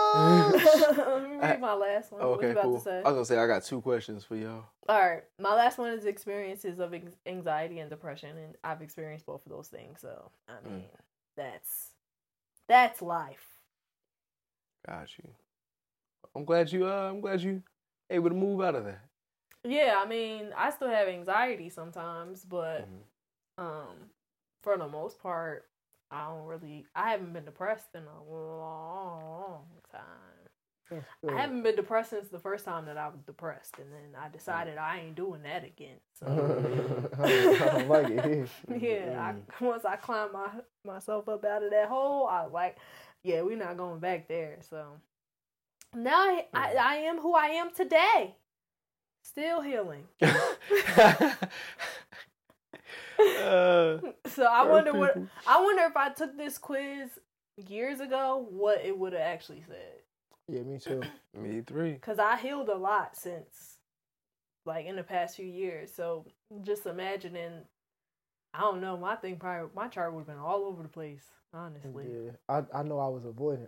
[SPEAKER 1] my last one.
[SPEAKER 2] Okay,
[SPEAKER 1] what you about
[SPEAKER 2] cool.
[SPEAKER 1] to say?
[SPEAKER 2] I was gonna say I got 2 questions for y'all.
[SPEAKER 1] All right, my last one is experiences of anxiety and depression, and I've experienced both of those things. So I mean, that's life.
[SPEAKER 2] Got you. I'm glad you able to move out of that.
[SPEAKER 1] Yeah, I mean, I still have anxiety sometimes, but for the most part, I haven't been depressed in a long time. I haven't been depressed since the first time that I was depressed, and then I decided I ain't doing that again. So
[SPEAKER 4] I like it.
[SPEAKER 1] yeah, once I climbed myself up out of that hole, I was like, yeah, we're not going back there. So now I am who I am today. Still healing. So I wonder if I took this quiz years ago, what it would have actually said.
[SPEAKER 4] Yeah, me too.
[SPEAKER 2] Me 3.
[SPEAKER 1] Because I healed a lot since, like, in the past few years. So just imagining, I don't know, my chart would have been all over the place, honestly.
[SPEAKER 4] Yeah, I know I was avoidant.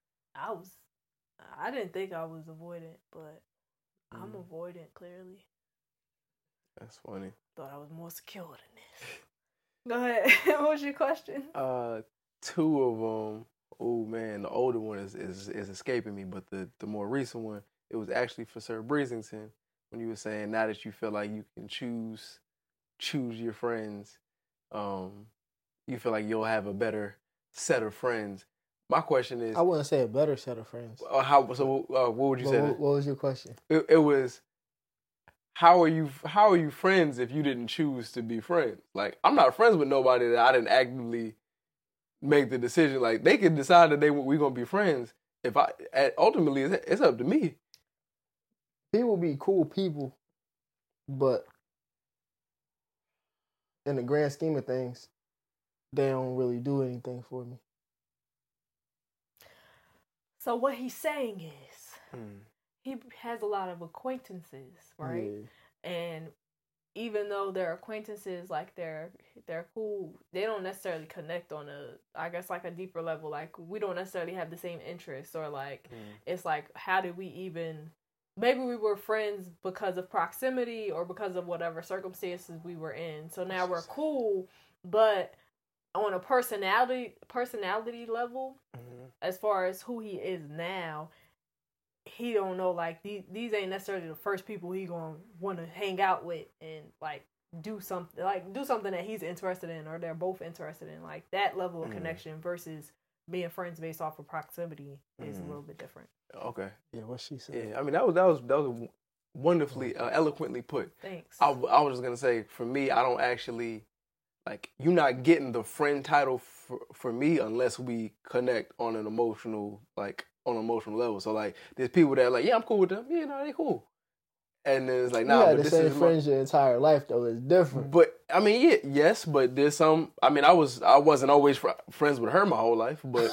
[SPEAKER 1] I didn't think I was avoidant, but I'm avoidant, clearly.
[SPEAKER 2] That's funny.
[SPEAKER 1] Thought I was more secure than this. Go ahead. What was your question?
[SPEAKER 2] 2 of them. Oh man, the older one is escaping me, but the more recent one, it was actually for Sir Breezington when you were saying now that you feel like you can choose your friends, you feel like you'll have a better set of friends. My question is,
[SPEAKER 4] I wouldn't say a better set of friends.
[SPEAKER 2] What would you say?
[SPEAKER 4] What was your question?
[SPEAKER 2] It was, how are you friends if you didn't choose to be friends? Like, I'm not friends with nobody that I didn't actively make the decision. Like, they could decide that we're gonna be friends. Ultimately it's up to me.
[SPEAKER 4] People be cool people, but in the grand scheme of things, they don't really do anything for me.
[SPEAKER 1] So what he's saying is, he has a lot of acquaintances, right? Yeah. And even though they're acquaintances, like they're cool, they don't necessarily connect on a deeper level. Like, we don't necessarily have the same interests, or like it's like, how did we even? Maybe we were friends because of proximity or because of whatever circumstances we were in. So now we're cool, but on a personality level, as far as who he is now, he don't know, like, these ain't necessarily the first people he gonna want to hang out with and like do something that he's interested in, or they're both interested in. Like, that level of connection versus being friends based off of proximity is a little bit different.
[SPEAKER 2] Okay.
[SPEAKER 4] Yeah, what she said.
[SPEAKER 2] Yeah, I mean, that was wonderfully eloquently put.
[SPEAKER 1] Thanks.
[SPEAKER 2] I was just gonna say, for me, I don't actually, like, you're not getting the friend title for me unless we connect on an emotional level. So, like, there's people that are like, yeah, I'm cool with them. Yeah, no, they cool. And then it's like, nah,
[SPEAKER 4] but
[SPEAKER 2] this
[SPEAKER 4] the same
[SPEAKER 2] is
[SPEAKER 4] friends your entire life, though. It's different.
[SPEAKER 2] But I mean, yes, but there's some. I mean, I wasn't always friends with her my whole life, but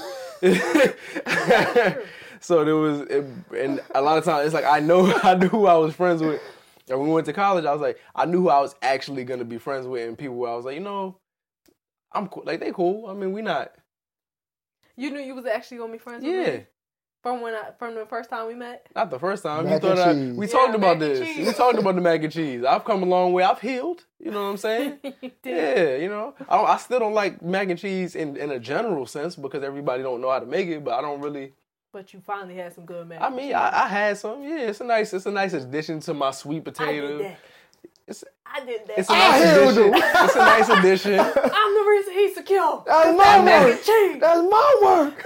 [SPEAKER 2] so there was, and a lot of times it's like I knew who I was friends with. And when we went to college, I was like, I knew who I was actually gonna be friends with, and people where I was like, I'm cool. Like, they cool. I mean, we not.
[SPEAKER 1] You knew you was actually gonna be friends with me?
[SPEAKER 2] Yeah.
[SPEAKER 1] From the first time we met?
[SPEAKER 2] Not the first time.
[SPEAKER 4] We
[SPEAKER 2] talked about this.
[SPEAKER 1] Cheese.
[SPEAKER 2] We talked about the mac and cheese. I've come a long way. I've healed. You know what I'm saying?
[SPEAKER 1] You did.
[SPEAKER 2] Yeah, I still don't like mac and cheese in a general sense because everybody don't know how to make it, but I don't really.
[SPEAKER 1] But you finally had some good mac.
[SPEAKER 2] I mean, I had some. Yeah, it's a nice addition to my sweet potato.
[SPEAKER 1] I I did that.
[SPEAKER 2] It's a nice addition. It's a nice addition.
[SPEAKER 1] I'm the reason he's secure.
[SPEAKER 4] That's my
[SPEAKER 1] Mac
[SPEAKER 4] work.
[SPEAKER 1] and cheese.
[SPEAKER 4] That's my work.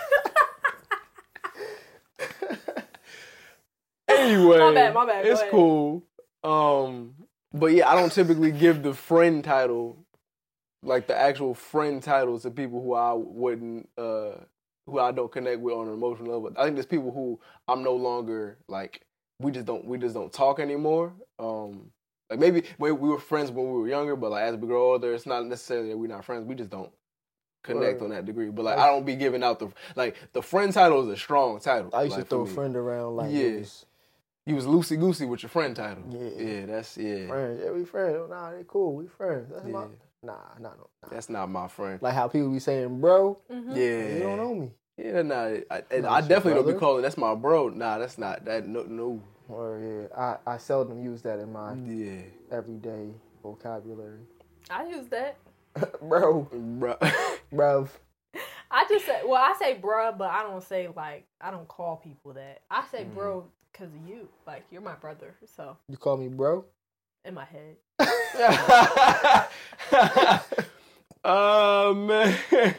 [SPEAKER 2] Anyway,
[SPEAKER 1] My bad, go
[SPEAKER 2] it's
[SPEAKER 1] ahead.
[SPEAKER 2] cool. But yeah, I don't typically give the friend title, like the actual friend title, to people who I wouldn't, who I don't connect with on an emotional level. I think there's people who I'm no longer like. We just don't talk anymore. Like maybe we were friends when we were younger, but like as we grow older, it's not necessarily that we're not friends. We just don't connect on that degree. But like I don't be giving out the friend title is a strong title.
[SPEAKER 4] I used
[SPEAKER 2] like,
[SPEAKER 4] to throw
[SPEAKER 2] for me.
[SPEAKER 4] friend around like
[SPEAKER 2] You was loosey goosey with your friend title.
[SPEAKER 4] Yeah.
[SPEAKER 2] That's
[SPEAKER 4] friends. Yeah, we friends. Nah, they cool. We friends. That's my nah.
[SPEAKER 2] That's not my friend.
[SPEAKER 4] Like how people be saying, bro.
[SPEAKER 2] Yeah,
[SPEAKER 4] You don't know me.
[SPEAKER 2] Yeah, nah. I
[SPEAKER 4] That's
[SPEAKER 2] definitely
[SPEAKER 4] your
[SPEAKER 2] don't be
[SPEAKER 4] brother?
[SPEAKER 2] calling that's my bro. Nah, that's not that. No.
[SPEAKER 4] Or yeah, I seldom use that in my
[SPEAKER 2] Yeah,
[SPEAKER 4] everyday vocabulary.
[SPEAKER 1] I use that.
[SPEAKER 4] Bro,
[SPEAKER 2] bro.
[SPEAKER 4] bruv.
[SPEAKER 1] I just say, well, I say bruh, but I don't say like, I don't call people that. I say bro because of you. Like, you're my brother. So,
[SPEAKER 4] You call me bro?
[SPEAKER 1] in my head.
[SPEAKER 2] Oh man.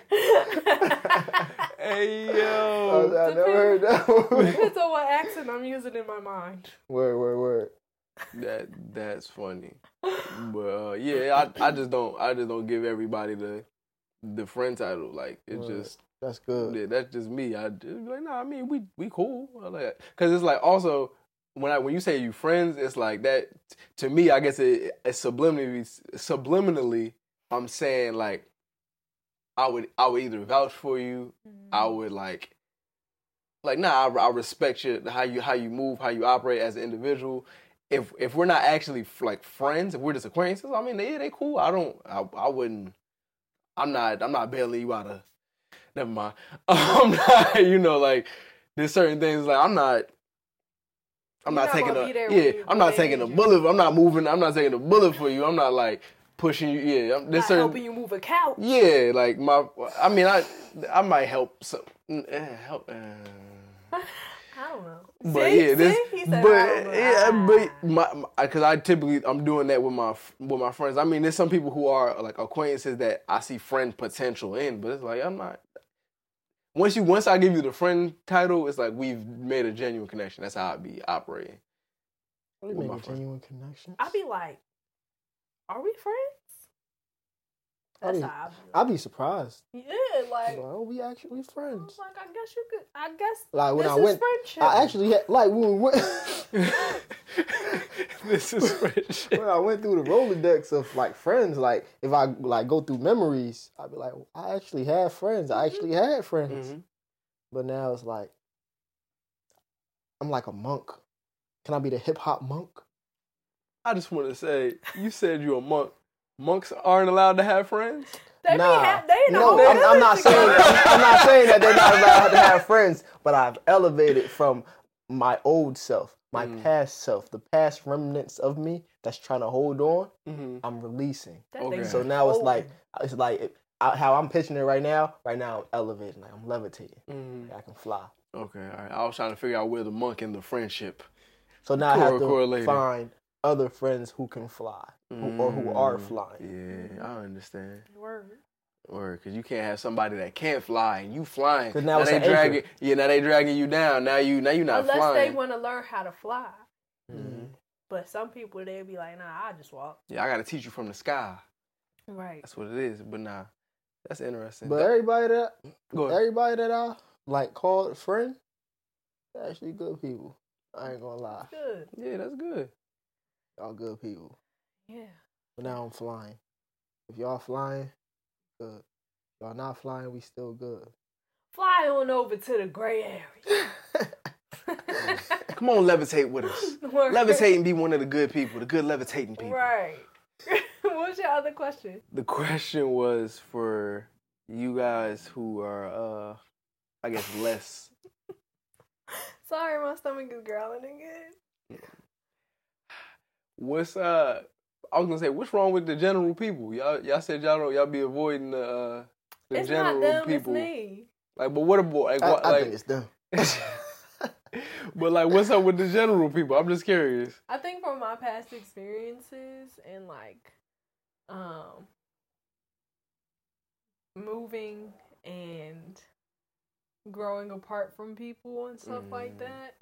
[SPEAKER 2] Hey yo.
[SPEAKER 4] I never heard that one.
[SPEAKER 1] Depends on what accent I'm using in my mind.
[SPEAKER 4] Word.
[SPEAKER 2] That's funny. But yeah, I just don't give everybody the friend title. Like it's just
[SPEAKER 4] That's good.
[SPEAKER 2] yeah, that's just me. I just be like, nah, I mean we cool. I like that. Cause it's like also when you say you friends, it's like that to me. I guess it's subliminally. I'm saying like I would either vouch for you. I would like nah. I respect how you move, how you operate as an individual. If we're not actually like friends, if we're just acquaintances, I mean they cool. I wouldn't. I'm not bailing you out of. Never mind. I'm not. Like there's certain things like I'm not taking I'm not taking a bullet. I'm not moving. I'm not taking a bullet for you. I'm not like pushing you. Yeah,
[SPEAKER 1] Not helping you move a couch.
[SPEAKER 2] Yeah, like I might help some help.
[SPEAKER 1] I don't know.
[SPEAKER 2] But
[SPEAKER 1] See?
[SPEAKER 2] yeah, this.
[SPEAKER 1] He said,
[SPEAKER 2] But
[SPEAKER 1] I don't know.
[SPEAKER 2] yeah, because I typically I'm doing that with my friends. I mean, there's some people who are like acquaintances that I see friend potential in, but it's like I'm not. Once I give you the friend title, it's like we've made a genuine connection. That's how I be operating.
[SPEAKER 4] What do you mean a genuine connection?
[SPEAKER 1] I'd be like, are we friends? That's how
[SPEAKER 4] I'd be surprised.
[SPEAKER 1] Yeah, like,
[SPEAKER 4] Oh, we actually friends.
[SPEAKER 1] like, I guess you could. I guess
[SPEAKER 4] Like when
[SPEAKER 1] this
[SPEAKER 4] I
[SPEAKER 1] is
[SPEAKER 4] went,
[SPEAKER 1] friendship.
[SPEAKER 4] I actually had like when we went.
[SPEAKER 2] This is friendship.
[SPEAKER 4] When I went through the Rolodex of like friends, like if I like go through memories, I'd be like, I actually had friends. I actually had friends.
[SPEAKER 2] Mm-hmm.
[SPEAKER 4] But now it's like, I'm like a monk. Can I be the hip hop monk?
[SPEAKER 2] I just want to say, you said you're a monk. Monks aren't allowed to have friends?
[SPEAKER 1] They
[SPEAKER 4] Nah,
[SPEAKER 1] they in the
[SPEAKER 4] no,
[SPEAKER 1] whole
[SPEAKER 4] I'm not
[SPEAKER 1] village
[SPEAKER 4] saying
[SPEAKER 1] together.
[SPEAKER 4] I'm not saying that they're not allowed to have friends, but I've elevated from my old self, my past self, the past remnants of me that's trying to hold on.
[SPEAKER 2] Mm-hmm.
[SPEAKER 4] I'm releasing.
[SPEAKER 1] That
[SPEAKER 2] Okay.
[SPEAKER 1] thing's
[SPEAKER 4] So now it's
[SPEAKER 1] holding.
[SPEAKER 4] like how I'm pitching it right now. Right now I'm elevating, like I'm levitating.
[SPEAKER 2] Mm-hmm.
[SPEAKER 4] I can fly.
[SPEAKER 2] Okay, all right. I was trying to figure out where the monk and the friendship.
[SPEAKER 4] So now I have to
[SPEAKER 2] Correlated.
[SPEAKER 4] find other friends who can fly or who are flying.
[SPEAKER 2] Yeah, I understand.
[SPEAKER 1] Word.
[SPEAKER 2] Or because you can't have somebody that can't fly and you flying.
[SPEAKER 4] 'Cause now it's
[SPEAKER 2] they
[SPEAKER 4] an
[SPEAKER 2] dragging.
[SPEAKER 4] anchor.
[SPEAKER 2] Yeah, now they dragging you down. Now you not
[SPEAKER 1] Unless they
[SPEAKER 2] flying.
[SPEAKER 1] want to learn how to fly.
[SPEAKER 2] Mhm.
[SPEAKER 1] But some people, they'll be like, nah, I just walk.
[SPEAKER 2] Yeah, I got to teach you from the sky.
[SPEAKER 1] Right.
[SPEAKER 2] That's what it is. But nah, that's interesting.
[SPEAKER 4] But everybody
[SPEAKER 2] Go ahead.
[SPEAKER 4] I like called friend, they're actually good people. I ain't gonna lie.
[SPEAKER 1] Good.
[SPEAKER 2] Yeah, that's good.
[SPEAKER 4] Y'all good people.
[SPEAKER 1] Yeah.
[SPEAKER 4] But now I'm flying. If y'all flying, good. Y'all not flying, we still good.
[SPEAKER 1] Fly on over to the gray area.
[SPEAKER 2] Come on, levitate with us. Levitate and be one of the good people, the good levitating people.
[SPEAKER 1] Right. What's your other question?
[SPEAKER 2] The question was for you guys who are, I guess, less.
[SPEAKER 1] Sorry, my stomach is growling again.
[SPEAKER 2] What's I was gonna say, what's wrong with the general people? Y'all said y'all be avoiding the
[SPEAKER 1] It's
[SPEAKER 2] general
[SPEAKER 1] not them,
[SPEAKER 2] people.
[SPEAKER 1] it's me.
[SPEAKER 2] Like, but what about like
[SPEAKER 4] I
[SPEAKER 2] like?
[SPEAKER 4] think it's them.
[SPEAKER 2] But like, what's up with the general people? I'm just curious.
[SPEAKER 1] I think from my past experiences and like moving and growing apart from people and stuff like that,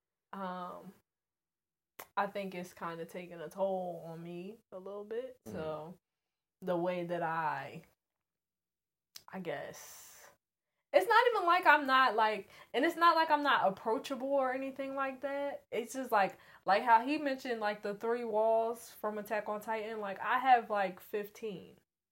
[SPEAKER 1] I think it's kind of taking a toll on me a little bit. So the way that I guess it's not even like I'm not like, and it's not like I'm not approachable or anything like that. It's just like how he mentioned like the 3 walls from Attack on Titan. Like I have like 15.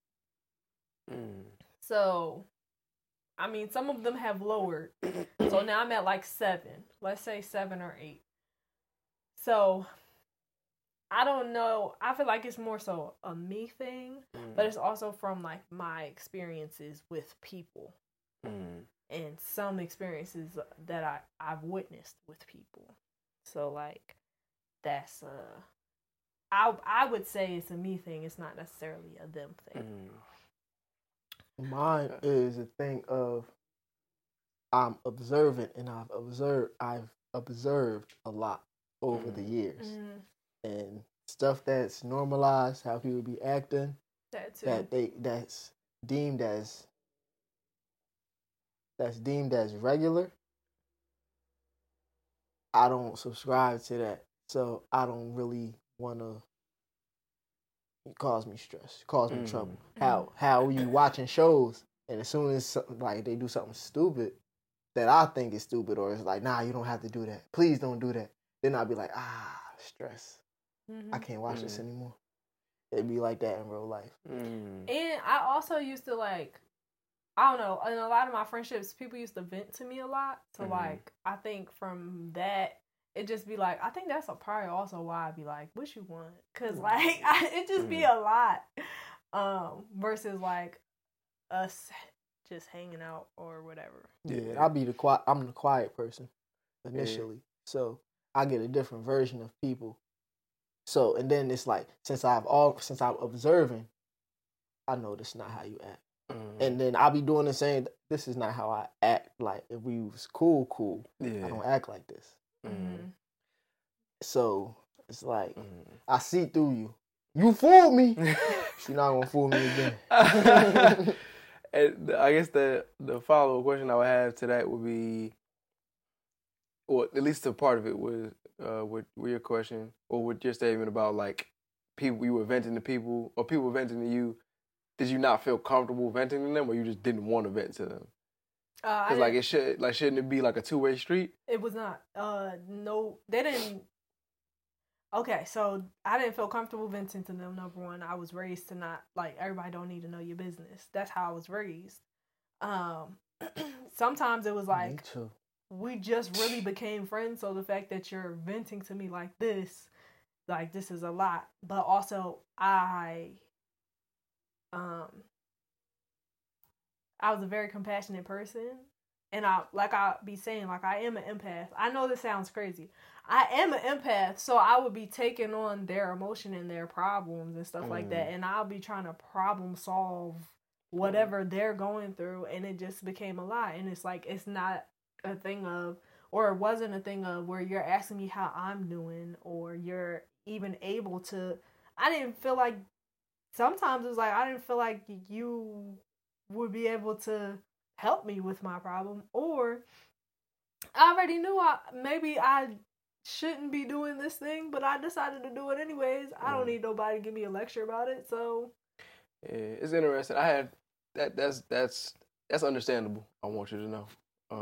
[SPEAKER 1] So, I mean, some of them have lowered. So now I'm at like 7. Let's say 7 or 8. So, I don't know. I feel like it's more so a me thing, but it's also from like my experiences with people. And some experiences that I've witnessed with people. So like that's I would say it's a me thing. It's not necessarily a them thing.
[SPEAKER 4] Mine is a thing of I'm observant, and I've observed a lot over the years, and stuff that's normalized, how people be acting, that's deemed as regular. I don't subscribe to that, so I don't really want to. It cause me stress, cause me trouble. How you watching shows, and as soon as like they do something stupid that I think is stupid, or it's like, nah, you don't have to do that. Please don't do that. Then I'll be like, stress. I can't watch this anymore. It'd be like that in real life.
[SPEAKER 1] And I also used to like, I don't know, in a lot of my friendships, people used to vent to me a lot. So like, I think from that, it just be like, I think that's probably also why I'd be like, what you want? Because like, it just be a lot. Versus like us just hanging out or whatever.
[SPEAKER 4] Yeah, I'm the quiet person initially. So I get a different version of people. So, and then it's like, since I'm observing, I know this is not how you act. And then I'll be doing the same. This is not how I act. Like, if we was cool. I don't act like this. So, it's like, I see through you. You fooled me. You're not going to fool me again.
[SPEAKER 2] And I guess the follow-up question I would have to that would be, or at least a part of it was with your question, or with your statement about like people, you were venting to people, or people venting to you. Did you not feel comfortable venting to them, or you just didn't want to vent to them? Because like shouldn't it be like a two-way street?
[SPEAKER 1] It was not. No, they didn't. Okay, so I didn't feel comfortable venting to them. Number one, I was raised to not like everybody don't need to know your business. That's how I was raised. Sometimes it was like we just really became friends. So the fact that you're venting to me like this is a lot. But also I was a very compassionate person, and I be saying, like, I am an empath. I know this sounds crazy. I am an empath, so I would be taking on their emotion and their problems and stuff like that, and I'll be trying to problem solve whatever they're going through, and it just became a lot. And it's like, it's not a thing of, or it wasn't a thing of where you're asking me how I'm doing, or you're even able to. I didn't feel like, sometimes it was like, I didn't feel like you would be able to help me with my problem, or I already knew maybe I shouldn't be doing this thing, but I decided to do it anyways. I don't need nobody to give me a lecture about it. So
[SPEAKER 2] yeah, it's interesting. I had that's understandable. I want you to know.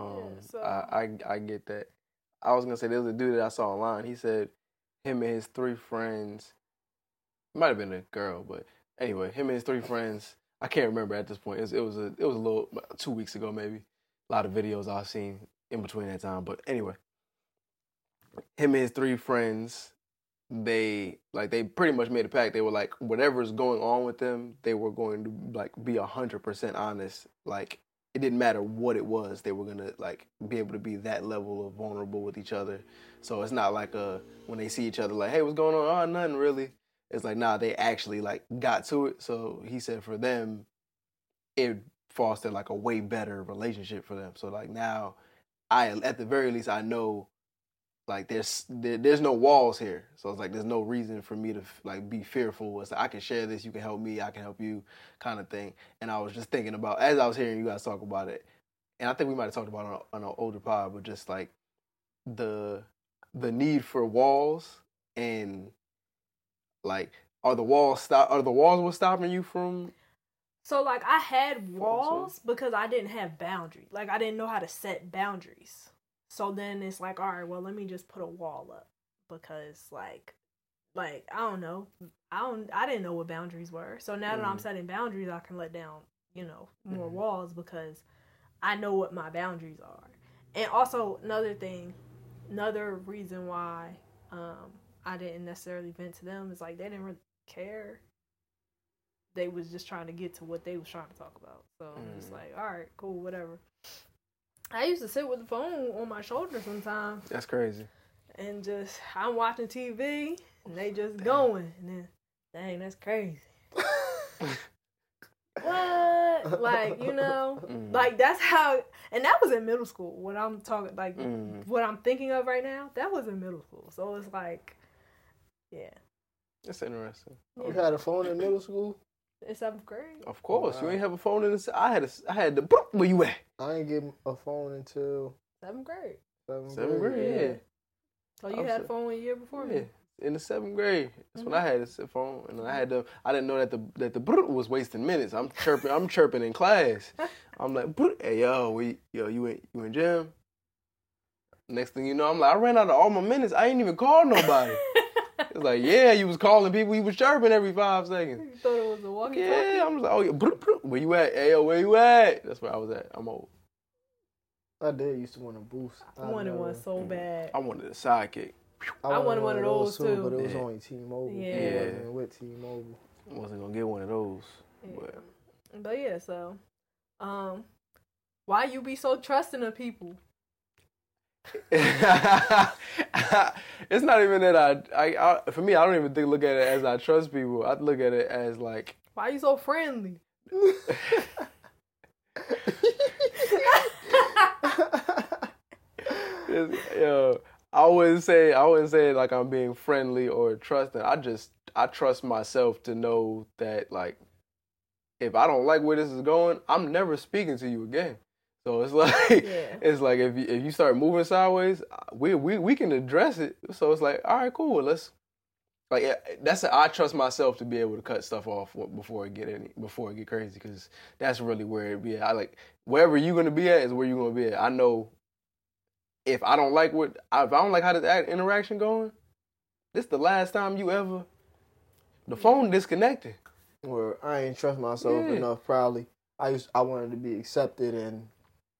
[SPEAKER 2] I get that. I was gonna say there was a dude that I saw online. He said him and his 3 friends, it might have been a girl, but anyway, him and his 3 friends, I can't remember at this point. It was a little 2 weeks ago maybe. A lot of videos I've seen in between that time, but anyway, him and his 3 friends, they pretty much made a pact. They were like, whatever's going on with them, they were going to like be 100% honest. Like, it didn't matter what it was, they were gonna like be able to be that level of vulnerable with each other. So it's not like when they see each other like, hey, what's going on? Oh, nothing really. It's like, nah, they actually like got to it. So he said for them, it fostered like a way better relationship for them. So like now, at the very least, I know like there's no walls here, so it's like there's no reason for me to like be fearful. It's like I can share this, you can help me, I can help you, kind of thing. And I was just thinking about as I was hearing you guys talk about it, and I think we might have talked about it on an older pod, but just like the need for walls and like are the walls what's stopping you from?
[SPEAKER 1] So, like, I had walls because I didn't have boundaries. Like, I didn't know how to set boundaries. So then it's like, all right, well, let me just put a wall up. Because, like I don't know. I didn't know what boundaries were. So now that I'm setting boundaries, I can let down, more walls because I know what my boundaries are. And also, another reason why I didn't necessarily vent to them is, like, they didn't really care. They was just trying to get to what they was trying to talk about. So I'm just like, all right, cool, whatever. I used to sit with the phone on my shoulder sometimes.
[SPEAKER 2] That's crazy.
[SPEAKER 1] And just, I'm watching TV, and they just going. And then, dang, that's crazy. What? Like, like, that's how, and that was in middle school. What I'm talking, like, what I'm thinking of right now, that was in middle school. So it's like, yeah.
[SPEAKER 2] That's interesting.
[SPEAKER 4] You had a phone in middle school?
[SPEAKER 1] In 7th grade.
[SPEAKER 2] Of course, you ain't have a phone in the. I had the. Where you at?
[SPEAKER 4] I ain't get a phone until
[SPEAKER 1] 7th grade.
[SPEAKER 2] 7th grade, yeah.
[SPEAKER 1] So you had a phone a year before me?
[SPEAKER 2] In the 7th grade. That's when I had a phone, and I didn't know that the was wasting minutes. I'm chirping in class. I'm like, hey yo, you in gym? Next thing you know, I'm like, I ran out of all my minutes. I ain't even called nobody. It's like, yeah, you was calling people. You was chirping every 5 seconds.
[SPEAKER 1] You thought it was a walkie-talkie?
[SPEAKER 2] Yeah, I'm just like, oh yeah, where you at? Hey yo, where you at? That's where I was at. I'm old.
[SPEAKER 4] I did used to want a boost.
[SPEAKER 1] I wanted one so bad.
[SPEAKER 2] I wanted a sidekick.
[SPEAKER 1] I wanted one of those too.
[SPEAKER 4] But it was only T-Mobile.
[SPEAKER 1] Yeah.
[SPEAKER 4] It wasn't with T-Mobile.
[SPEAKER 2] I wasn't gonna get one of those.
[SPEAKER 1] Yeah. But yeah, so, why you be so trusting of people?
[SPEAKER 2] It's not even that I for me, I don't even look at it as I trust people. I look at it as like,
[SPEAKER 1] why you so friendly?
[SPEAKER 2] I wouldn't say like I'm being friendly or trusting. I trust myself to know that, like, if I don't like where this is going, I'm never speaking to you again. So it's like, It's like if you start moving sideways, we can address it. So it's like, all right, cool. Let's, like, I trust myself to be able to cut stuff off before it get crazy, because that's really where it be at. I like, wherever you're gonna be at is where you're gonna be at. I know if I don't like how this interaction going, this the last time the phone disconnected.
[SPEAKER 4] Where I ain't trust myself enough. Probably I wanted to be accepted, and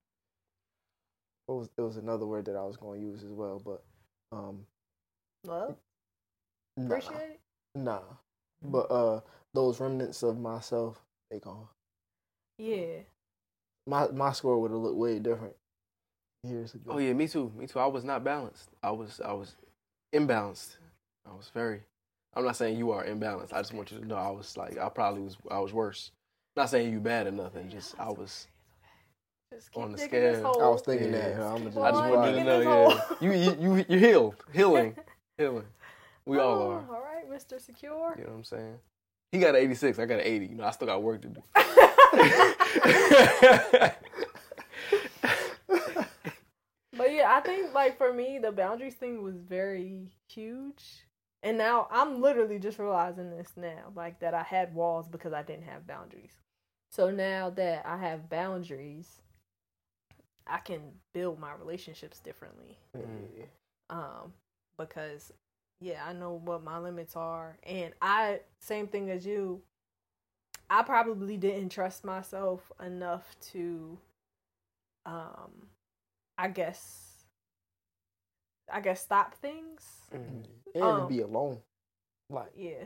[SPEAKER 4] it was another word that I was going to use as well, but
[SPEAKER 1] love.
[SPEAKER 4] Nah,
[SPEAKER 1] appreciate it.
[SPEAKER 4] Nah, but those remnants of myself, they gone.
[SPEAKER 1] Yeah.
[SPEAKER 4] My score would have looked way different years ago.
[SPEAKER 2] Oh yeah, me too. I was not balanced. I was imbalanced. I'm not saying you are imbalanced. I just want you to know I was worse. Not saying you bad or nothing. Just I was on the scale.
[SPEAKER 4] I was thinking that.
[SPEAKER 2] I just wanted you to know. Yeah, you healed, healing. We all are.
[SPEAKER 1] All right, Mr. Secure.
[SPEAKER 2] You know what I'm saying? He got an 86. I got an 80. I still got work to do.
[SPEAKER 1] But yeah, I think, like, for me, the boundaries thing was very huge. And now I'm literally just realizing this now, like, that I had walls because I didn't have boundaries. So now that I have boundaries, I can build my relationships differently. Because, yeah, I know what my limits are. And same thing as you, I probably didn't trust myself enough to, I guess stop things.
[SPEAKER 4] And to be alone. Like,
[SPEAKER 1] yeah.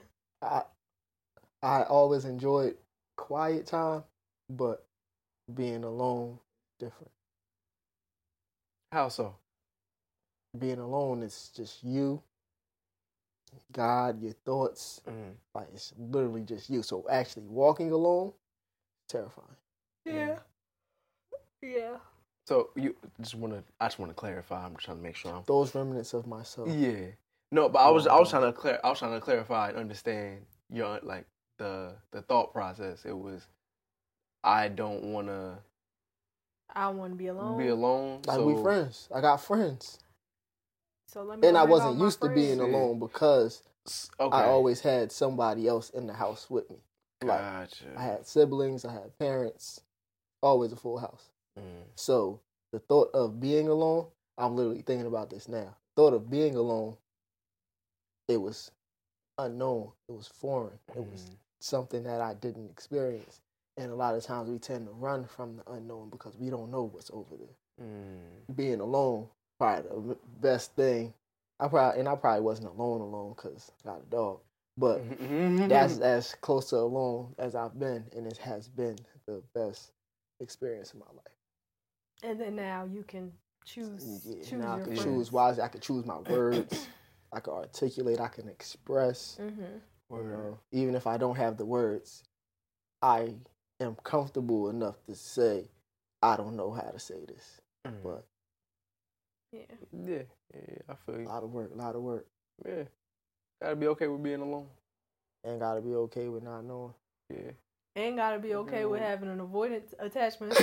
[SPEAKER 4] I always enjoyed quiet time, but being alone, different.
[SPEAKER 2] How so?
[SPEAKER 4] Being alone is just you, God, your thoughts. Like, it's literally just you. So actually walking alone, terrifying.
[SPEAKER 1] Yeah. Yeah.
[SPEAKER 2] So I just want to clarify. I'm trying to make sure I'm.
[SPEAKER 4] Those remnants of myself.
[SPEAKER 2] Yeah. No, but I was trying to clarify and understand your like the thought process. It was I don't want to
[SPEAKER 1] be alone.
[SPEAKER 2] be alone.
[SPEAKER 4] Like
[SPEAKER 2] so,
[SPEAKER 4] we friends. I got friends.
[SPEAKER 1] So let me.
[SPEAKER 4] And I
[SPEAKER 1] hang out
[SPEAKER 4] wasn't
[SPEAKER 1] with my
[SPEAKER 4] used to being
[SPEAKER 1] friends.
[SPEAKER 4] alone because
[SPEAKER 2] Okay.
[SPEAKER 4] I always had somebody else in the house with me. Like
[SPEAKER 2] Gotcha.
[SPEAKER 4] I had siblings, I had parents, always a full house. So the thought of being alone, I'm literally thinking about this now. Thought of being alone, it was unknown. It was foreign. It was something that I didn't experience. And a lot of times we tend to run from the unknown because we don't know what's over there. Being alone, probably the best thing. I probably wasn't alone because I got a dog. But that's as close to alone as I've been, and it has been the best experience of my life.
[SPEAKER 1] And then now you can choose.
[SPEAKER 4] Yeah,
[SPEAKER 1] choose
[SPEAKER 4] now I
[SPEAKER 1] your
[SPEAKER 4] can
[SPEAKER 1] friends.
[SPEAKER 4] choose wisely. I can choose my words. I can articulate. I can express. Even if I don't have the words, I am comfortable enough to say, I don't know how to say this. But
[SPEAKER 2] yeah, I feel you.
[SPEAKER 4] a lot of work.
[SPEAKER 2] Yeah, gotta be okay with being alone.
[SPEAKER 4] And gotta be okay with not knowing.
[SPEAKER 2] Yeah.
[SPEAKER 1] And gotta be okay with having an avoidant attachment.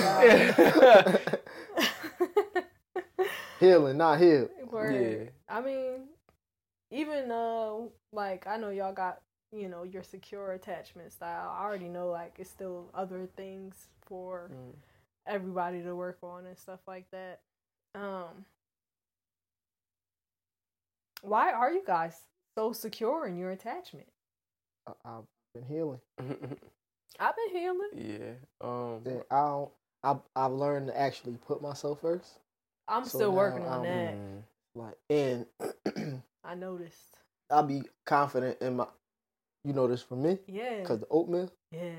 [SPEAKER 4] Healing, not healed.
[SPEAKER 1] Yeah. I mean, even like I know y'all got, your secure attachment style. I already know like it's still other things for everybody to work on and stuff like that. Why are you guys so secure in your attachment?
[SPEAKER 4] I've been healing.
[SPEAKER 1] I've been healing.
[SPEAKER 4] Yeah. I've learned to actually put myself first.
[SPEAKER 1] I'm
[SPEAKER 4] So
[SPEAKER 1] still
[SPEAKER 4] now
[SPEAKER 1] working on
[SPEAKER 4] I'm-
[SPEAKER 1] that.
[SPEAKER 4] And
[SPEAKER 1] I noticed.
[SPEAKER 4] I'll be confident in my. You know this from me,
[SPEAKER 1] Yeah.
[SPEAKER 4] cause the oatmeal.
[SPEAKER 1] Yeah.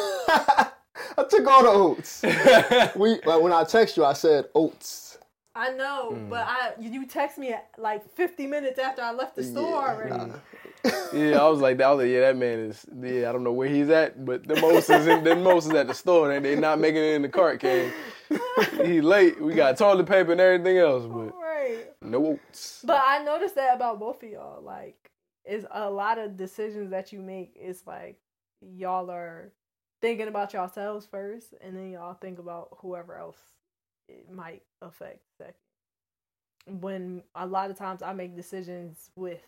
[SPEAKER 4] I took all the oats. When I text you, I said oats.
[SPEAKER 1] I know, but you text me at like 50 minutes after I left the store already.
[SPEAKER 2] Yeah, I was like, that man is. Yeah, I don't know where he's at, but the most is at the store, and they not making it in the cart can. He late. We got toilet paper and everything else, but no oats.
[SPEAKER 1] But I noticed that about both of y'all. Like, it's a lot of decisions that you make. It's like y'all are thinking about yourselves first, and then y'all think about whoever else it might affect second. When a lot of times I make decisions with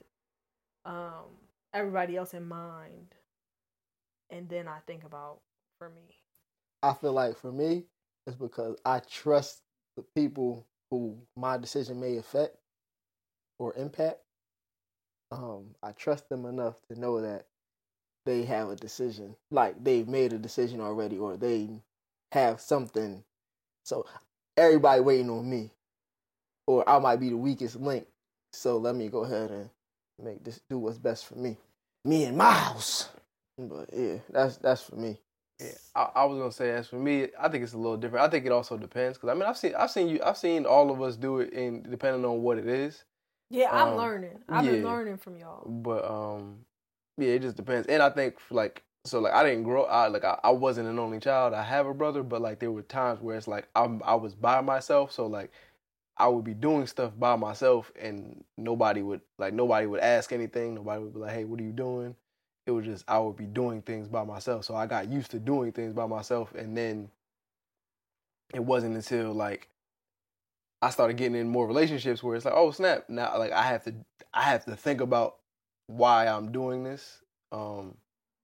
[SPEAKER 1] everybody else in mind, and then I think about for me.
[SPEAKER 4] I feel like for me, it's because I trust the people who my decision may affect or impact. I trust them enough to know that they have a decision, like they've made a decision already, or they have something. So everybody waiting on me, or I might be the weakest link. So let me go ahead and do what's best for me and my house. But yeah, that's for me.
[SPEAKER 2] Yeah, I was gonna say as for me, I think it's a little different. I think it also depends because I mean I've seen all of us do it, in depending on what it is.
[SPEAKER 1] Yeah, I'm learning. I've been learning from y'all.
[SPEAKER 2] But yeah, it just depends. And I think I didn't grow. I wasn't an only child. I have a brother, but like there were times where it's like I was by myself, so like I would be doing stuff by myself, and nobody would ask anything. Nobody would be like, "Hey, what are you doing?" It was just I would be doing things by myself. So I got used to doing things by myself, and then it wasn't until like I started getting in more relationships where it's like, oh snap! Now like I have to think about why I'm doing this, or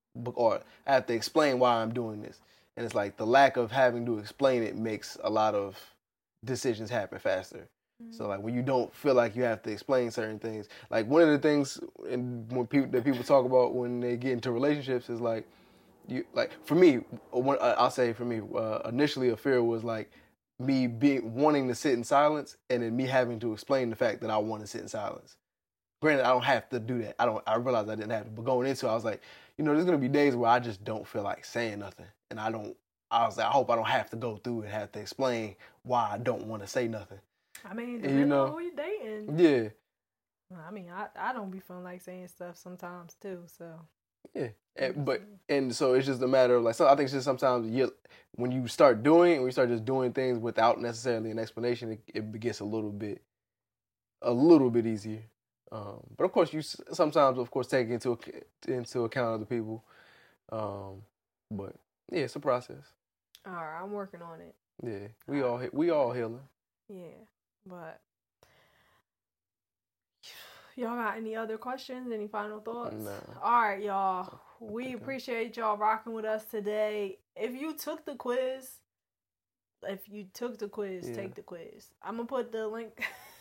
[SPEAKER 2] I have to explain why I'm doing this, and it's like the lack of having to explain it makes a lot of decisions happen faster. So like when you don't feel like you have to explain certain things, like one of the things when people talk about when they get into relationships is like for me, I'll say for me, initially a fear was like me wanting to sit in silence and then me having to explain the fact that I want to sit in silence. Granted, I don't have to do that. I realized I didn't have to, but going into it, I was like, there's gonna be days where I just don't feel like saying nothing, and I was like, I hope I don't have to go through and have to explain why I don't want to say nothing.
[SPEAKER 1] I mean, depending on who you're dating.
[SPEAKER 2] Yeah.
[SPEAKER 1] I mean, I don't be feeling like saying stuff sometimes too. So.
[SPEAKER 2] Yeah, and so it's just a matter of like. So I think it's just sometimes when you start doing, when you start just doing things without necessarily an explanation, it gets a little bit easier. But of course, you sometimes, of course, take into account other people. But yeah, it's a process.
[SPEAKER 1] All right, I'm working on it.
[SPEAKER 2] Yeah, we all healing.
[SPEAKER 1] Yeah, but y'all got any other questions? Any final thoughts?
[SPEAKER 2] No.
[SPEAKER 1] All right, y'all. We appreciate y'all rocking with us today. If you took the quiz, take the quiz. I'm gonna put the link.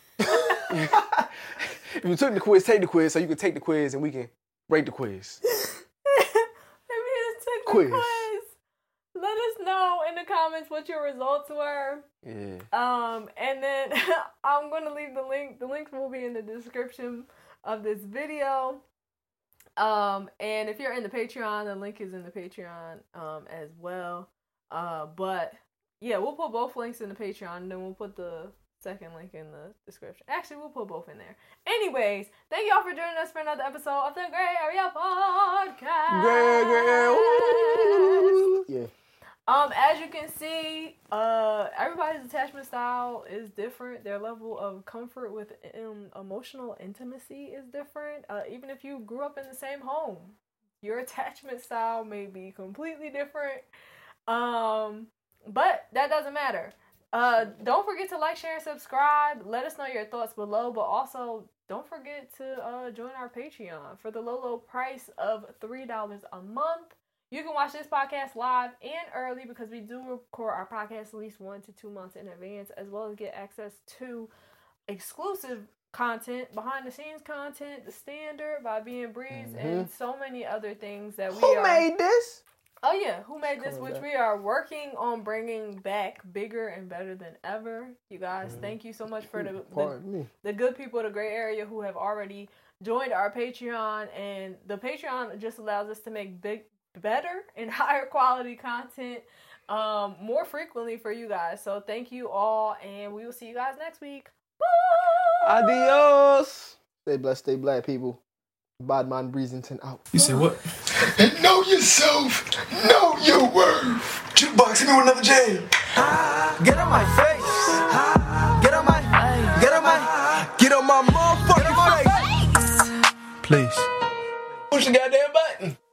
[SPEAKER 2] If you took the quiz, take the quiz, so you can take the quiz and we can rate the quiz.
[SPEAKER 1] If you just took the quiz, let us know in the comments what your results were.
[SPEAKER 2] Yeah.
[SPEAKER 1] And then I'm gonna leave the link. The links will be in the description of this video. And if you're in the Patreon, the link is in the Patreon as well. But yeah, we'll put both links in the Patreon, and then we'll put the second link in the description. Actually, we'll put both in there. Anyways, thank y'all for joining us for another episode of the Gray Area Podcast.
[SPEAKER 4] Yeah.
[SPEAKER 1] As you can see, everybody's attachment style is different. Their level of comfort with emotional intimacy is different. Even if you grew up in the same home, your attachment style may be completely different. But that doesn't matter. Don't forget to like, share, and subscribe. Let us know your thoughts below, but also don't forget to join our Patreon for the low price of $3 a month. You can watch this podcast live and early because we do record our podcast at least 1 to 2 months in advance, as well as get access to exclusive content, behind the scenes content, the standard by being Breeze, and so many other things that
[SPEAKER 4] Who made this?
[SPEAKER 1] Oh yeah, who made this? Which we are working on bringing back bigger and better than ever. You guys, thank you so much for the good people of the Gray Area who have already joined our Patreon, and the Patreon just allows us to make better and higher quality content more frequently for you guys. So thank you all, and we will see you guys next week. Bye!
[SPEAKER 2] Adios!
[SPEAKER 4] Stay blessed, stay black, people. Badman Breezington out.
[SPEAKER 3] You say what? Know yourself. Know your worth. Jukebox, hit me with another jam. Get on my face. Get on my motherfucking face. Please. Push the goddamn button.